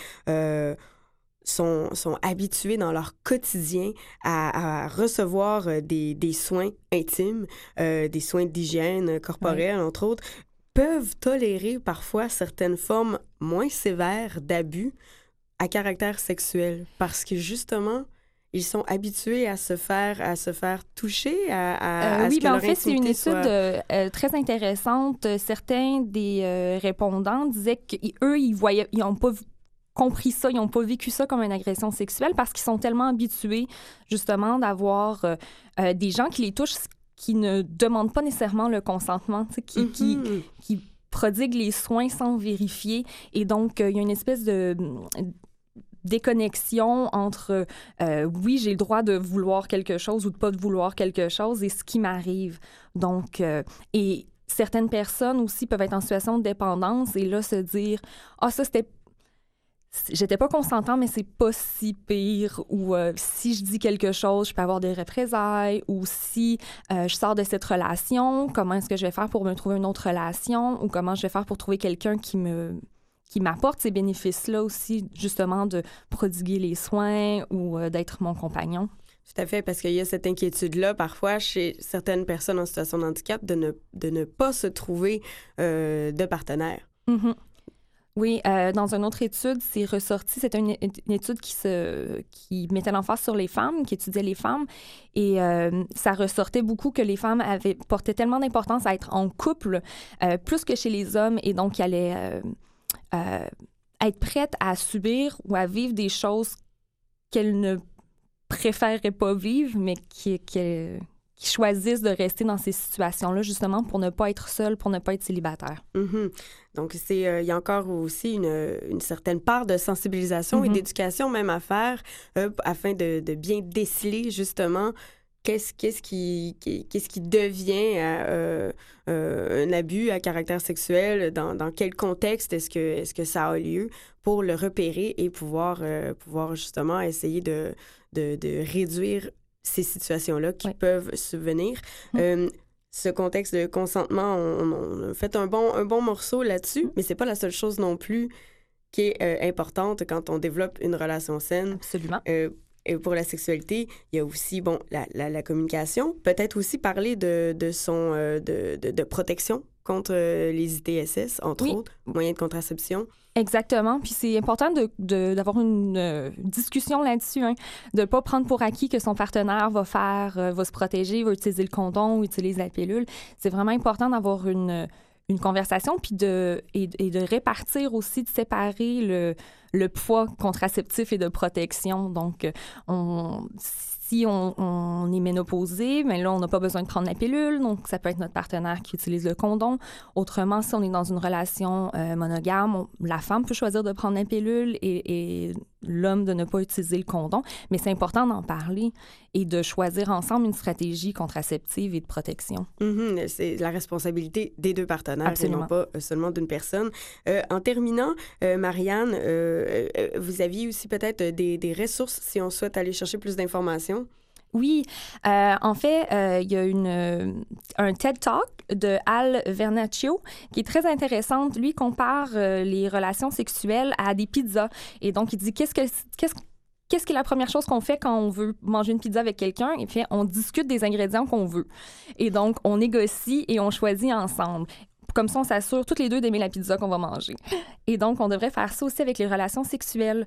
sont habituées dans leur quotidien à recevoir des soins intimes, des soins d'hygiène corporelle, oui. entre autres, peuvent tolérer parfois certaines formes moins sévères d'abus à caractère sexuel parce que justement, ils sont habitués à se faire toucher, à oui, ce que en leur fait, c'est une intimité étude soit... très intéressante. Certains des répondants disaient qu'eux, ils n'ont pas compris ça, ils n'ont pas vécu ça comme une agression sexuelle parce qu'ils sont tellement habitués, justement, d'avoir des gens qui les touchent qui ne demandent pas nécessairement le consentement, qui prodiguent les soins sans vérifier. Et donc, il y a une espèce de déconnexion entre oui, j'ai le droit de vouloir quelque chose ou de pas de vouloir quelque chose et ce qui m'arrive. Donc, et certaines personnes aussi peuvent être en situation de dépendance et là se dire « Ah, ça, j'étais pas consentant, mais c'est pas si pire. » Ou si je dis quelque chose, je peux avoir des représailles. Ou si je sors de cette relation, comment est-ce que je vais faire pour me trouver une autre relation? Ou comment je vais faire pour trouver quelqu'un qui m'apporte ces bénéfices-là aussi, justement, de prodiguer les soins ou d'être mon compagnon. Tout à fait, parce qu'il y a cette inquiétude-là, parfois, chez certaines personnes en situation de handicap, de ne pas se trouver de partenaire. Mm-hmm. Oui, dans une autre étude, c'est ressorti, c'était une étude qui mettait l'emphase sur les femmes, qui étudiait les femmes, et ça ressortait beaucoup que les femmes portaient tellement d'importance à être en couple, plus que chez les hommes, et donc ils allaient être prêtes à subir ou à vivre des choses qu'elles ne préféreraient pas vivre, mais qui choisissent de rester dans ces situations-là, justement, pour ne pas être seules, pour ne pas être célibataires. Mm-hmm. Donc, il y a encore aussi une certaine part de sensibilisation et d'éducation même à faire afin de bien déceler, justement, qu'est-ce qui devient un abus à caractère sexuel, dans quel contexte est-ce que ça a lieu, pour le repérer et pouvoir justement essayer de réduire ces situations-là qui peuvent subvenir. Ce contexte de consentement, on a fait un bon morceau là-dessus, mais c'est pas la seule chose non plus qui est importante quand on développe une relation saine. Absolument. Et pour la sexualité, il y a aussi, la communication. Peut-être aussi parler de protection contre les ITSS, entre autres, moyens de contraception. Exactement. Puis c'est important d'avoir une discussion là-dessus, hein, de ne pas prendre pour acquis que son partenaire va se protéger, va utiliser le condom ou utilise la pilule. C'est vraiment important d'avoir une conversation, puis de répartir aussi, de séparer le poids contraceptif et de protection. Donc, si on est ménopausé, mais là, on n'a pas besoin de prendre la pilule, donc ça peut être notre partenaire qui utilise le condom. Autrement, si on est dans une relation monogame, la femme peut choisir de prendre la pilule et l'homme de ne pas utiliser le condom, mais c'est important d'en parler et de choisir ensemble une stratégie contraceptive et de protection. Mm-hmm. C'est la responsabilité des deux partenaires. Absolument. Et non pas seulement d'une personne. En terminant, Marianne, vous aviez aussi peut-être des ressources si on souhaite aller chercher plus d'informations? Oui. En fait, il y a un TED Talk de Al Vernaccio qui est très intéressante. Lui compare les relations sexuelles à des pizzas. Et donc, il dit qu'est-ce qui est la première chose qu'on fait quand on veut manger une pizza avec quelqu'un? Et puis, on discute des ingrédients qu'on veut. Et donc, on négocie et on choisit ensemble. Comme ça, on s'assure toutes les deux d'aimer la pizza qu'on va manger. Et donc, on devrait faire ça aussi avec les relations sexuelles.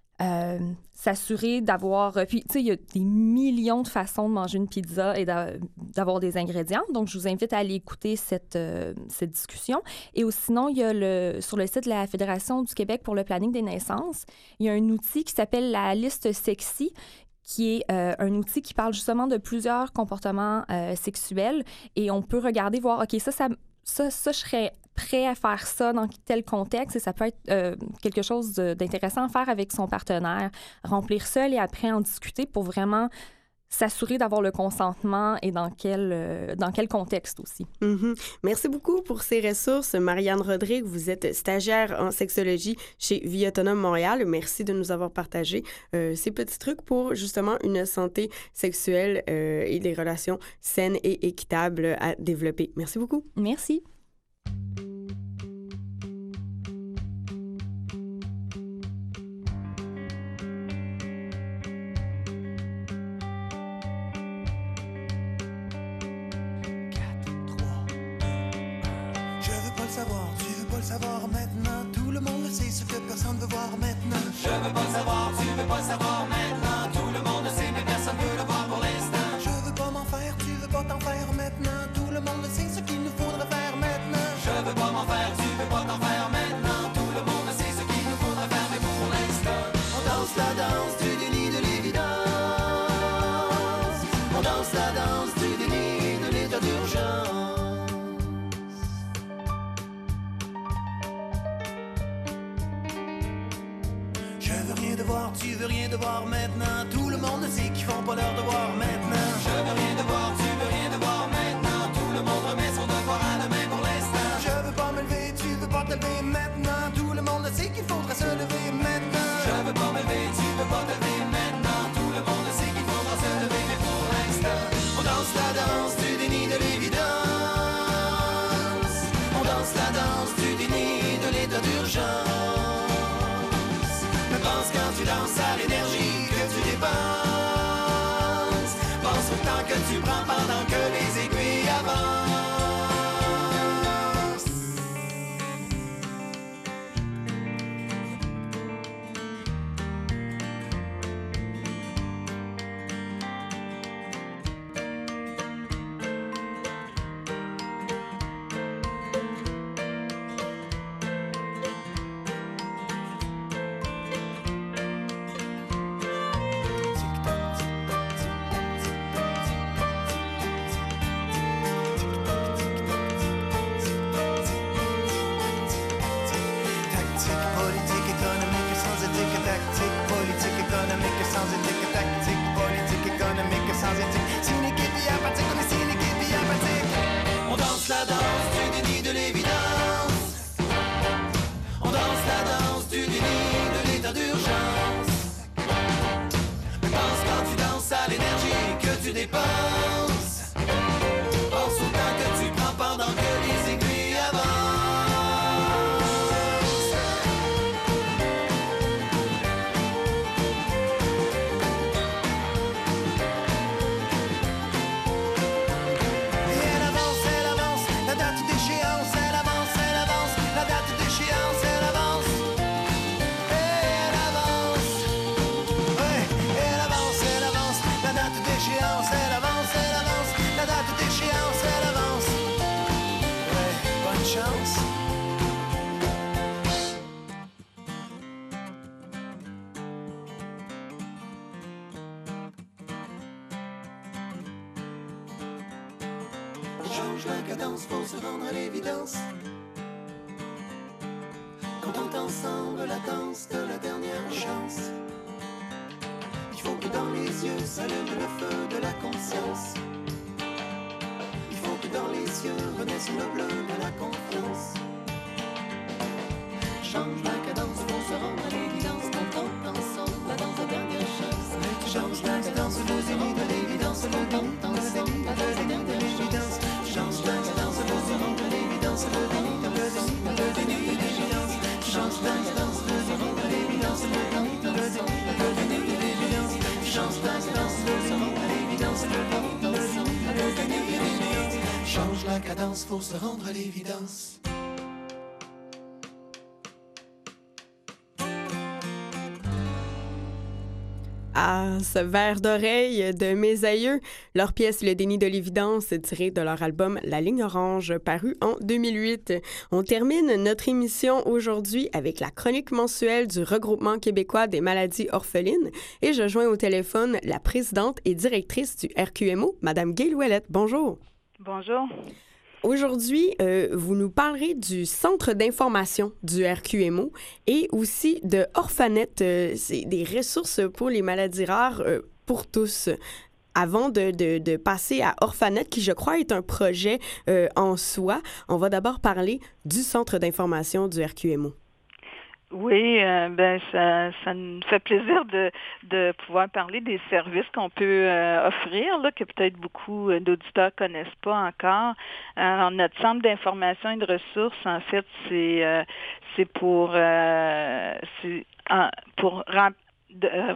S'assurer d'avoir... Puis, tu sais, il y a des millions de façons de manger une pizza et d'avoir des ingrédients. Donc, je vous invite à aller écouter cette discussion. Et sinon, il y a sur le site de la Fédération du Québec pour le planning des naissances, il y a un outil qui s'appelle la liste sexy, qui est un outil qui parle justement de plusieurs comportements sexuels. Et on peut regarder, voir, OK, ça, je serais prêt à faire ça dans tel contexte et ça peut être quelque chose d'intéressant à faire avec son partenaire, remplir seul et après en discuter pour vraiment s'assurer d'avoir le consentement et dans quel contexte aussi. Mm-hmm. Merci beaucoup pour ces ressources. Marianne Rodrigue, vous êtes stagiaire en sexologie chez Vie Autonome Montréal. Merci de nous avoir partagé ces petits trucs pour justement une santé sexuelle et des relations saines et équitables à développer. Merci beaucoup. Merci. Savoir, tu veux pas le savoir maintenant, tout le monde le sait, ce que personne veut voir maintenant. Je veux pas le savoir, tu veux pas le savoir maintenant. Tout le monde le sait, mais personne veut le voir pour l'instant. Je veux pas m'en faire, tu veux pas t'en faire maintenant. Tout le monde sait ce qu'il nous faudrait faire maintenant. Je veux pas m'en faire, tu veux pas t'en faire maintenant. Tout le monde sait ce qu'il nous faudrait faire, mais pour l'instant. On danse la danse du déni de l'évidence. On danse la danse du déni de l'état d'urgence. Je veux rien devoir, tu veux rien devoir maintenant. Tout le monde sait qu'ils font pas leur devoir maintenant. Je veux rien devoir, tu veux rien devoir maintenant. Tout le monde remet son devoir à demain pour l'instant. Je veux pas me lever, tu veux pas te lever maintenant. Tout le monde sait qu'il faudrait se lever maintenant. Je veux pas me lever, tu veux pas te lever maintenant. Tout le monde sait qu'il faudra se lever, mais pour l'instant. On danse la danse du déni de l'évidence. On danse la danse du déni de l'état d'urgence. Mais pense quand tu danses à l'énergie que tu dépenses. Pense au temps que tu prends pendant que les aiguilles avancent. Tactique politique économique sans éthique. Tactique politique économique sans éthique. Tactique politique économique sans éthique. Si une équipe est apathique, on est si une équipe est apathique. On danse la danse du déni de l'évidence. On danse la danse du déni de l'état d'urgence. Mais pense quand tu danses à l'énergie que tu dépenses. Pense au temps que tu prends pendant que les aiguilles avancent. Et elle avance, la date d'échéance, elle avance, la date d'échéance, elle avance. Et elle avance, ouais, elle avance, la date d'échéance, elle avance, la date d'échéance, elle avance. Ouais, bonne chance. Change la cadence, faut se rendre à l'évidence. Quand on est ensemble, la danse de la dernière chance. Il faut que dans les yeux s'allume le feu de la conscience. Il faut que dans les yeux renaisse le bleu de la confiance. Change la cadence, faut se rendre à l'évidence. Quand on est ensemble, la danse de la dernière chance. Change la cadence, faut se rendre à l'évidence. Quand on est ensemble, la danse de la dernière chance. Change la cadence, faut se rendre à l'évidence. Le déni de l'évidence. Change la cadence, faut se rendre à l'évidence. Le déni de l'évidence. Change la cadence, faut se rendre à l'évidence. Le déni de l'évidence. Change la cadence, faut se rendre à l'évidence. Ah, ce verre d'oreille de mes aïeux. Leur pièce Le déni de l'évidence, tirée de leur album La ligne orange, paru en 2008. On termine notre émission aujourd'hui avec la chronique mensuelle du Regroupement québécois des maladies orphelines. Et je joins au téléphone la présidente et directrice du RQMO, Mme Gayle Ouellette. Bonjour. Bonjour. Aujourd'hui, vous nous parlerez du centre d'information du RQMO et aussi de Orphanet, c'est des ressources pour les maladies rares pour tous. Avant de passer à Orphanet, qui je crois est un projet en soi, on va d'abord parler du centre d'information du RQMO. Oui, ça nous fait plaisir de pouvoir parler des services qu'on peut offrir, là, que peut-être beaucoup d'auditeurs connaissent pas encore. Alors, notre centre d'information et de ressources, en fait, c'est pour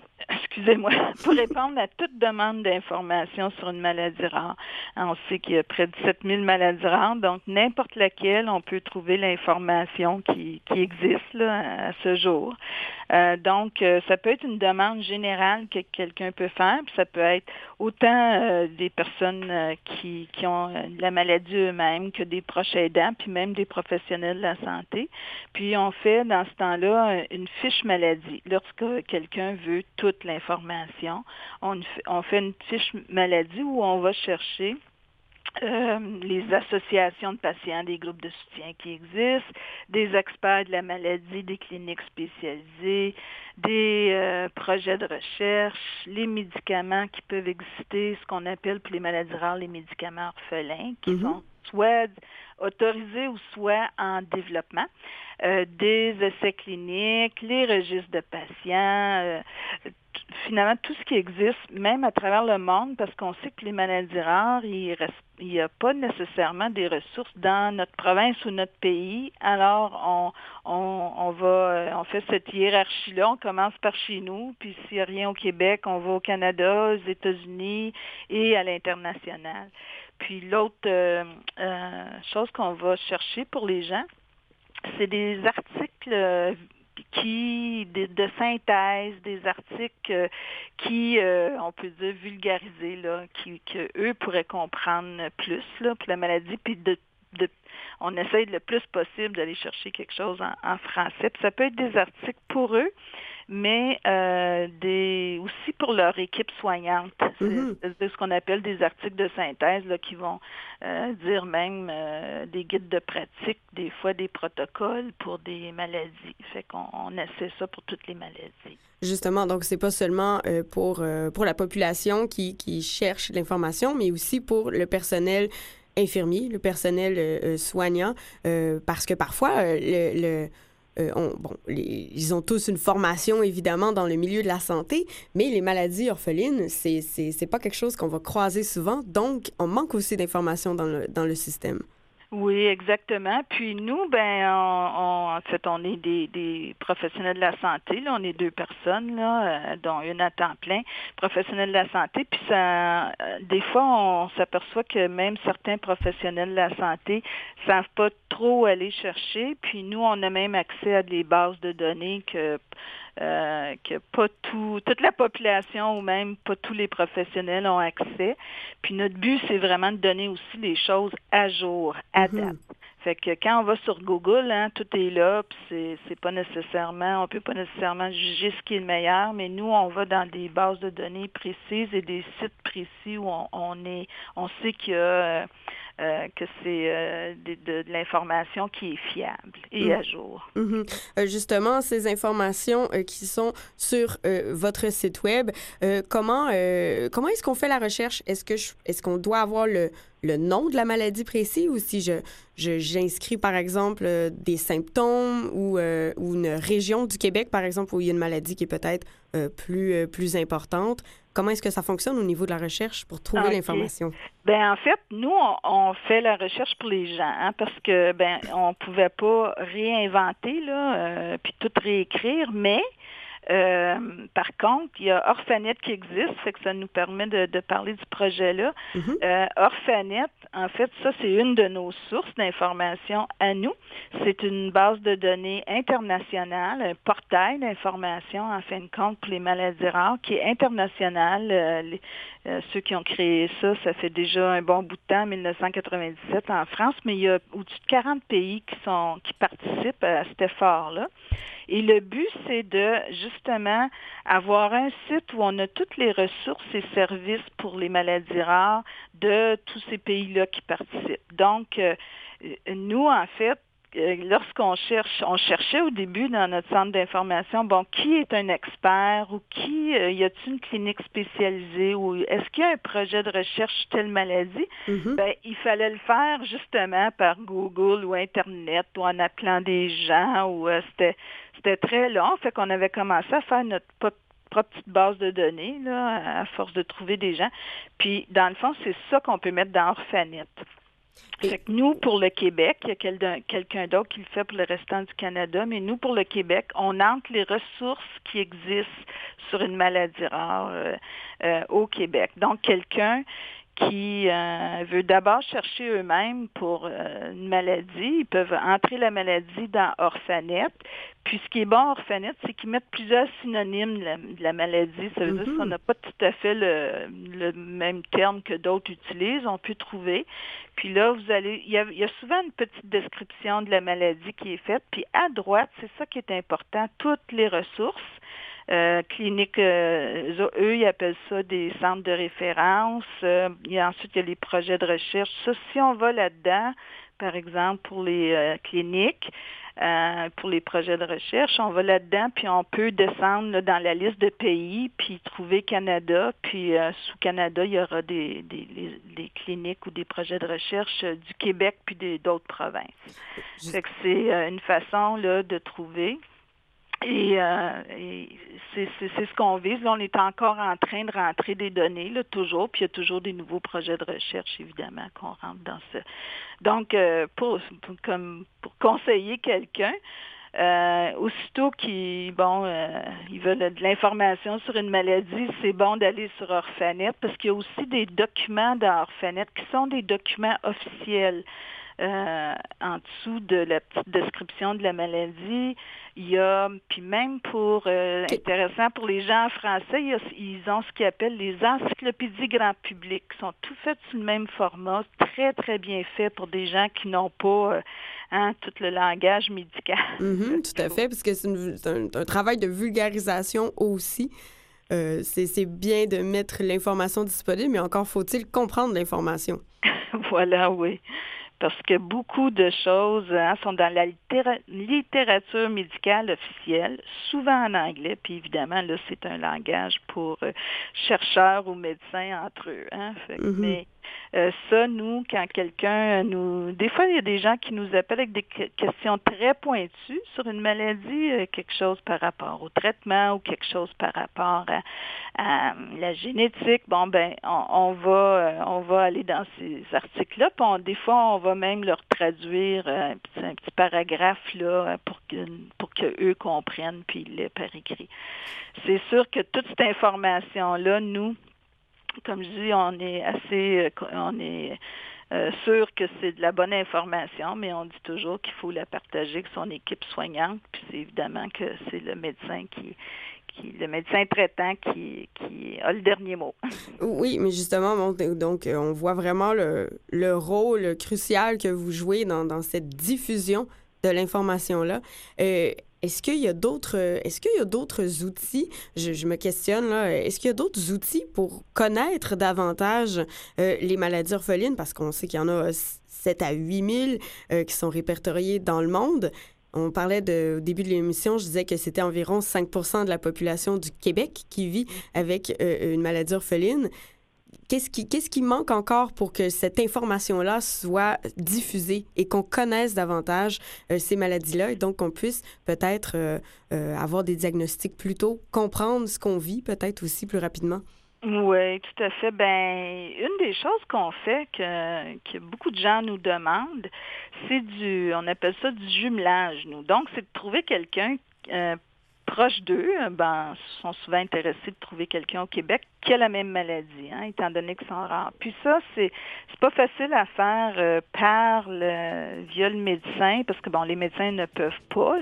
excusez-moi, pour répondre à toute demande d'information sur une maladie rare. On sait qu'il y a près de 7000 maladies rares, donc n'importe laquelle, on peut trouver l'information qui existe là, à ce jour. Donc, ça peut être une demande générale que quelqu'un peut faire, puis ça peut être autant des personnes qui ont la maladie eux-mêmes que des proches aidants, puis même des professionnels de la santé. Puis on fait dans ce temps-là une fiche maladie. Lorsque quelqu'un veut toute l'information, on fait une fiche maladie où on va chercher les associations de patients, des groupes de soutien qui existent, des experts de la maladie, des cliniques spécialisées, des projets de recherche, les médicaments qui peuvent exister, ce qu'on appelle pour les maladies rares les médicaments orphelins, qui sont soit autorisés ou soit en développement, des essais cliniques, les registres de patients, finalement tout ce qui existe, même à travers le monde, parce qu'on sait que les maladies rares, il n'y a pas nécessairement des ressources dans notre province ou notre pays. Alors, on fait cette hiérarchie-là. On commence par chez nous, puis s'il n'y a rien au Québec, on va au Canada, aux États-Unis et à l'international. Puis l'autre chose qu'on va chercher pour les gens, c'est des articles de synthèse, des articles qui, on peut dire, vulgarisés, là, que eux pourraient comprendre plus là, pour la maladie, puis on essaye le plus possible d'aller chercher quelque chose en français. Puis ça peut être des articles pour eux, mais aussi pour leur équipe soignante. C'est ce qu'on appelle des articles de synthèse là, qui vont dire même des guides de pratique, des fois des protocoles pour des maladies. Fait qu'on essaie ça pour toutes les maladies. Justement, donc c'est pas seulement pour la population qui cherche l'information, mais aussi pour le personnel infirmier, le personnel soignant, parce que parfois, ils ont tous une formation, évidemment, dans le milieu de la santé, mais les maladies orphelines, c'est pas quelque chose qu'on va croiser souvent, donc on manque aussi d'informations dans le système. Oui, exactement. Puis nous, en fait, on est des professionnels de la santé. Là, on est 2 personnes, là, dont une à temps plein, professionnels de la santé. Puis ça, des fois, on s'aperçoit que même certains professionnels de la santé savent pas trop aller chercher. Puis nous, on a même accès à des bases de données que pas toute la population ou même pas tous les professionnels ont accès. Puis notre but, c'est vraiment de donner aussi les choses à jour, à date. Fait que quand on va sur Google, tout est là, puis c'est pas nécessairement, on peut pas nécessairement juger ce qui est le meilleur, mais nous, on va dans des bases de données précises et des sites précis où on sait qu'il y a que c'est de l'information qui est fiable et à jour. Justement, ces informations qui sont sur votre site web, comment est-ce qu'on fait la recherche? Est-ce qu'on doit avoir le nom de la maladie précis ou si j'inscris, par exemple, des symptômes ou une région du Québec, par exemple, où il y a une maladie qui est peut-être plus importante? Comment est-ce que ça fonctionne au niveau de la recherche pour trouver l'information? En fait, nous, on fait la recherche pour les gens, parce que on pouvait pas réinventer là, puis tout réécrire, mais par contre, il y a Orphanet qui existe, fait que ça nous permet de parler du projet-là. Orphanet, en fait, ça, c'est une de nos sources d'information à nous. C'est une base de données internationale, un portail d'information, en fin de compte, pour les maladies rares, qui est international. Ceux qui ont créé ça fait déjà un bon bout de temps, 1997 en France, mais il y a au-dessus de 40 pays qui participent à cet effort-là. Et le but, c'est de, justement, avoir un site où on a toutes les ressources et services pour les maladies rares de tous ces pays-là qui participent. Donc, nous, en fait, lorsqu'on cherchait au début dans notre centre d'information, qui est un expert ou y a-t-il une clinique spécialisée ou est-ce qu'il y a un projet de recherche telle maladie? Il fallait le faire justement par Google ou Internet ou en appelant des gens ou c'était très long. Fait qu'on avait commencé à faire notre propre petite base de données là, à force de trouver des gens. Puis, dans le fond, c'est ça qu'on peut mettre dans Orphanet. Fait que nous, pour le Québec, il y a quelqu'un d'autre qui le fait pour le restant du Canada, mais nous, pour le Québec, on entre les ressources qui existent sur une maladie rare au Québec. Donc, quelqu'un qui veut d'abord chercher eux-mêmes pour une maladie, ils peuvent entrer la maladie dans Orphanet. Puis ce qui est bon à Orphanet, c'est qu'ils mettent plusieurs synonymes de la maladie. Ça veut dire qu'on n'a pas tout à fait le même terme que d'autres utilisent. On peut trouver. Puis là, il y a souvent une petite description de la maladie qui est faite. Puis à droite, c'est ça qui est important, toutes les ressources. Cliniques, eux, ils appellent ça des centres de référence. Ensuite, il y a les projets de recherche. Ça, si on va là-dedans, par exemple, pour les cliniques, pour les projets de recherche, on va là-dedans, puis on peut descendre là, dans la liste de pays, puis trouver Canada, puis sous Canada, il y aura des cliniques ou des projets de recherche du Québec, puis d'autres provinces. Fait que c'est une façon là, de trouver. Et c'est ce qu'on vise. Là, on est encore en train de rentrer des données, là, toujours, puis il y a toujours des nouveaux projets de recherche, évidemment, qu'on rentre dans ce... Donc, pour conseiller quelqu'un, aussitôt qu'ils veulent de l'information sur une maladie, c'est bon d'aller sur Orphanet, parce qu'il y a aussi des documents dans Orphanet qui sont des documents officiels. En dessous de la petite description de la maladie, il y a, puis même pour, intéressant pour les gens en français, ils ont ce qu'ils appellent les encyclopédies grand public, qui sont tout faites sur le même format, très, très bien fait pour des gens qui n'ont pas tout le langage médical. Tout à fait, parce que c'est un travail de vulgarisation aussi. C'est bien de mettre l'information disponible, mais encore faut-il comprendre l'information. Voilà, oui. Parce que beaucoup de choses sont dans la littérature médicale officielle, souvent en anglais, puis évidemment, là, c'est un langage pour chercheurs ou médecins entre eux. Mais ça, nous, quand quelqu'un nous... Des fois, il y a des gens qui nous appellent avec des questions très pointues sur une maladie, quelque chose par rapport au traitement ou quelque chose par rapport à la génétique. Bon, ben, on va aller dans ces articles-là, puis des fois, on va même leur traduire un petit paragraphe là pour que eux comprennent, puis ils l'aient par écrit. C'est sûr que toute cette information-là, nous, comme je dis, on est sûr que c'est de la bonne information, mais on dit toujours qu'il faut la partager avec son équipe soignante, puis c'est évidemment que c'est le médecin le médecin traitant qui a le dernier mot. Oui, mais justement, donc on voit vraiment le rôle crucial que vous jouez dans cette diffusion de l'information-là. Est-ce qu'il y a d'autres outils? Je me questionne, là. Est-ce qu'il y a d'autres outils pour connaître davantage les maladies orphelines? Parce qu'on sait qu'il y en a 7 à 8 000 qui sont répertoriés dans le monde. On parlait au début de l'émission, je disais que c'était environ 5 % de la population du Québec qui vit avec une maladie orpheline. Qu'est-ce qui manque encore pour que cette information-là soit diffusée et qu'on connaisse davantage ces maladies-là et donc qu'on puisse peut-être avoir des diagnostics plus tôt, comprendre ce qu'on vit peut-être aussi plus rapidement? Oui, tout à fait. Ben, une des choses qu'on fait que beaucoup de gens nous demandent, c'est on appelle ça du jumelage, nous. Donc, c'est de trouver quelqu'un proche d'eux, sont souvent intéressés de trouver quelqu'un au Québec qui a la même maladie, étant donné qu'ils sont rares. Puis ça, c'est pas facile à faire via le médecin, parce que les médecins ne peuvent pas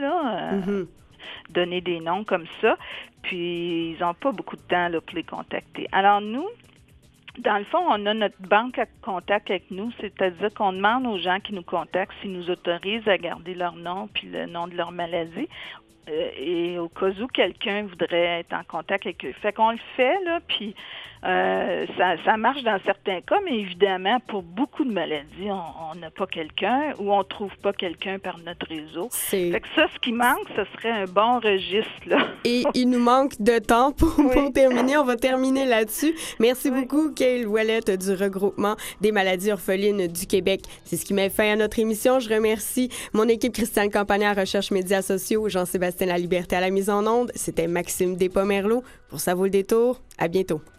donner des noms comme ça, puis ils n'ont pas beaucoup de temps là, pour les contacter. Alors nous, dans le fond, on a notre banque à contact avec nous, c'est-à-dire qu'on demande aux gens qui nous contactent s'ils nous autorisent à garder leur nom puis le nom de leur maladie. Et au cas où quelqu'un voudrait être en contact avec eux. Fait qu'on le fait, là, puis ça marche dans certains cas, mais évidemment, pour beaucoup de maladies, on n'a pas quelqu'un ou on ne trouve pas quelqu'un par notre réseau. Fait que ça, ce qui manque, ce serait un bon registre, là. Et il nous manque de temps pour terminer. On va terminer là-dessus. Merci beaucoup, Gayle Ouellette du regroupement des maladies orphelines du Québec. C'est ce qui met fin à notre émission. Je remercie mon équipe Christiane Campagna à Recherche Médias sociaux, Jean-Sébastien Laliberté à la mise en onde. C'était Maxime Despomerleau pour Ça vaut le détour. À bientôt.